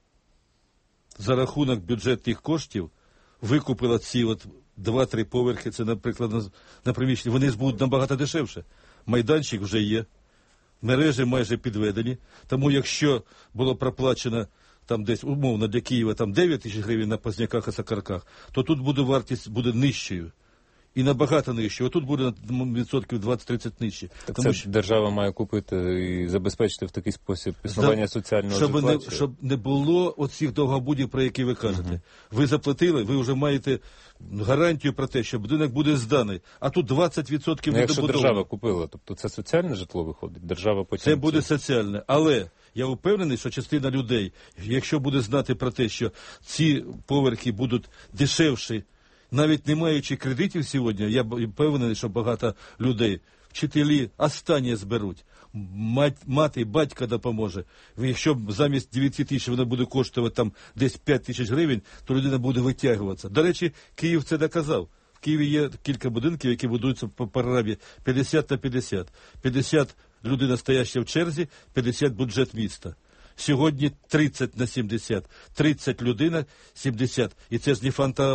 за рахунок бюджетних коштів викупила ці от два-три поверхи, це, наприклад, на, на приміщенні, вони будуть набагато дешевше. Майданчик вже є, мережі майже підведені, тому якщо було проплачено там десь умовно для Києва там дев'ять тисяч гривень на Позняках і Сокарках, то тут буде вартість буде нижчою. І набагато нижче. Отут буде на відсотків двадцять-тридцять нижче. Так Тому це що держава має купити і забезпечити в такий спосіб існування соціального щоб житла? Не, чи... щоб не було оцих довгобудів, про які ви кажете. Uh-huh. Ви заплатили, ви вже маєте гарантію про те, що будинок буде зданий, а тут двадцять відсотків ну, не якщо добудовано. держава купила, тобто це соціальне житло виходить? Держава потім... Це буде соціальне, але я впевнений, що частина людей, якщо буде знати про те, що ці поверхи будуть дешевші, навіть не маючи кредитів сьогодні, я впевнений, що багато людей, вчителі останнє зберуть. Мать, мати, батька допоможе. Якщо замість дев'ять тисяч вона буде коштувати там десь п'ять тисяч гривень, то людина буде витягуватися. До речі, Київ це доказав. В Києві є кілька будинків, які будуються по програмі п'ятдесят на п'ятдесят. п'ятдесят людина стояща в черзі, п'ятдесят бюджет міста. Сьогодні тридцять на сімдесят. тридцять людина, сімдесят. І це ж не фанта...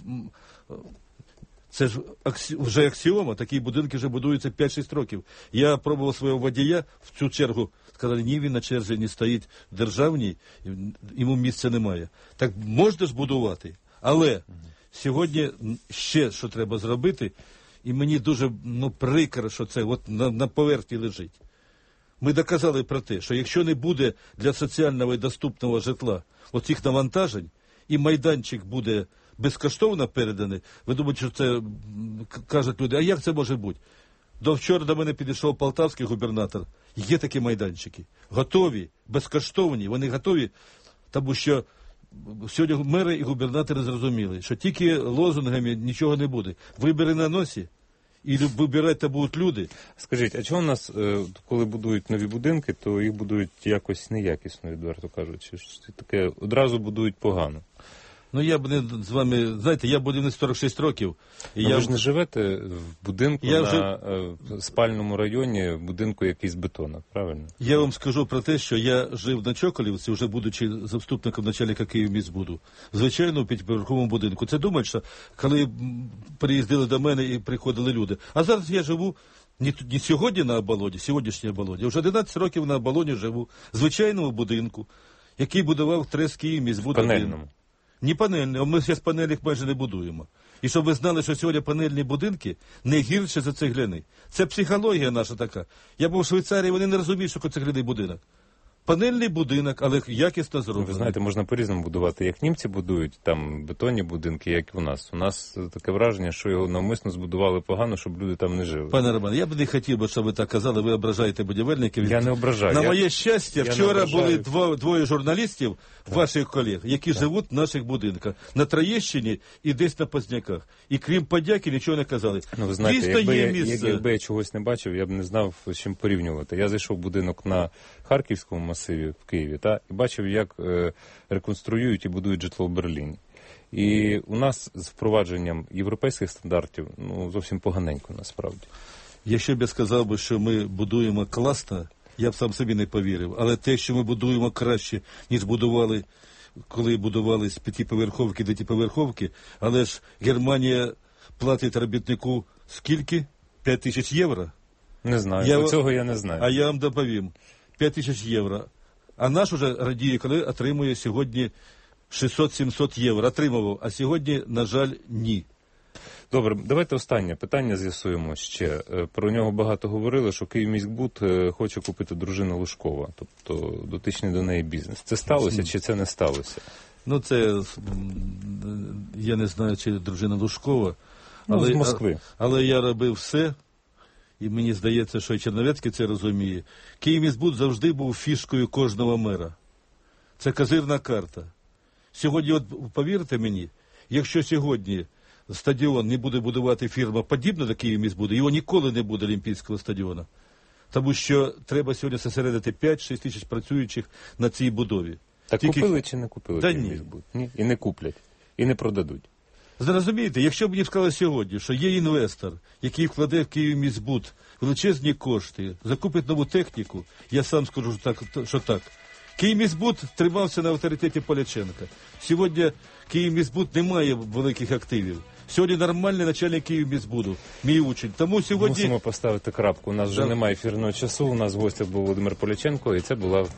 Це ж аксі... вже аксіома. Такі будинки вже будуються п'ять-шість років. Я пробував свого водія в цю чергу. Сказали, ні, він на черзі не стоїть державній, йому місця немає. Так можна ж будувати. Але сьогодні ще що треба зробити, і мені дуже ну, прикро, що це от на, на поверхні лежить. Ми доказали про те, що якщо не буде для соціального і доступного житла оцих навантажень, і майданчик буде безкоштовно переданий, ви думаєте, що це кажуть люди, а як це може бути? До вчора до мене підійшов полтавський губернатор. Є такі майданчики. Готові, безкоштовні, вони готові, тому що сьогодні мери і губернатори зрозуміли, що тільки лозунгами нічого не буде. Вибори на носі. І вибирати будуть люди. Скажіть, а чого у нас, коли будують нові будинки, то їх будують якось неякісно, відверто кажучи? Таке одразу будують погано. Ну, я б не з вами, знаєте, я будівник сорок шість років. І ну, я... ви ж не живете в будинку я на вже... спальному районі, в будинку якийсь бетона, правильно? Я вам скажу про те, що я жив на Чоколівці, вже будучи заступником начальника Київміськбуду. Звичайно, у п'ятиповерховому будинку. Це думають, що коли приїздили до мене і приходили люди. А зараз я живу не, не сьогодні на оболоні, сьогоднішній оболоні. Вже одинадцять років на оболоні живу. В звичайному будинку, який будував Трес Київміськбуд. Панельному. Не панельні, а ми зараз панельних майже не будуємо. І щоб ви знали, що сьогодні панельні будинки не гірше за цегляний. Це психологія наша така. Я був в Швейцарії, вони не розуміють, що це цегляний будинок. Панельний будинок, але якісно зроблений. Ви знаєте, можна по-різному будувати. Як німці будують, там бетонні будинки, як у нас. У нас таке враження, що його навмисно збудували погано, щоб люди там не жили. Пане Роман, я б не хотів би, щоб ви так казали, ви ображаєте будівельників. Я не ображаю. На я... моє щастя, я вчора були дво, двоє журналістів, так. ваших колег, які так. живуть в наших будинках. На Троєщині і десь на Позняках. І крім подяки, нічого не казали. Ну, ви знаєте, якби я, як, якби я чогось не бачив, я б не знав, з чим порівнювати. Я зайшов в будинок на Харківському масиві в Києві, та, і бачив, як е, реконструюють і будують житло в Берліні. І у нас з впровадженням європейських стандартів ну, зовсім поганенько, насправді. Якщо б я сказав би, що ми будуємо класно, я б сам собі не повірив. Але те, що ми будуємо краще, ніж будували, коли будували з п'ятиповерховки до дев'ятиповерховки, але ж Германія платить робітнику скільки? П'ять тисяч євро? Не знаю, я... цього я не знаю. А я вам доповім. П'ять тисяч євро. А наш уже радіє, коли отримує сьогодні шістсот-сімсот євро. Отримував, а сьогодні, на жаль, ні. Добре, давайте останнє питання з'ясуємо ще. Е, Про нього багато говорили, що Київміськбуд е, хоче купити дружину Лужкова, тобто дотичний до неї бізнес. Це сталося чи це не сталося? Ну, це, м, я не знаю, чи дружина Лужкова, Ну, але, з Москви. але я робив все, і мені здається, що і Черновецький це розуміє. Київміськбуд завжди був фішкою кожного мера. Це козирна карта. Сьогодні, от повірте мені, якщо сьогодні стадіон не буде будувати фірма подібна до Київміськбуду, його ніколи не буде Олімпійського стадіону. Тому що треба сьогодні зосередити п'ять-шість тисяч працюючих на цій будові. Так Тільки... купили чи не купили Да Київміськбуд? Ні. І не куплять, і не продадуть. Зрозумієте, якщо б мені сказали сьогодні, що є інвестор, який вкладе в Київміськбуд величезні кошти, закупить нову техніку, я сам скажу, що так. Що так. Київміськбуд тримався на авторитеті Поляченка. Сьогодні Київміськбуд не має великих активів. Сьогодні нормальний начальник Київміськбуду, мій учень. Тому сьогодні... Мусимо поставити крапку. У нас вже Да. немає ефірного часу. У нас в гостях був Володимир Поляченко, і це була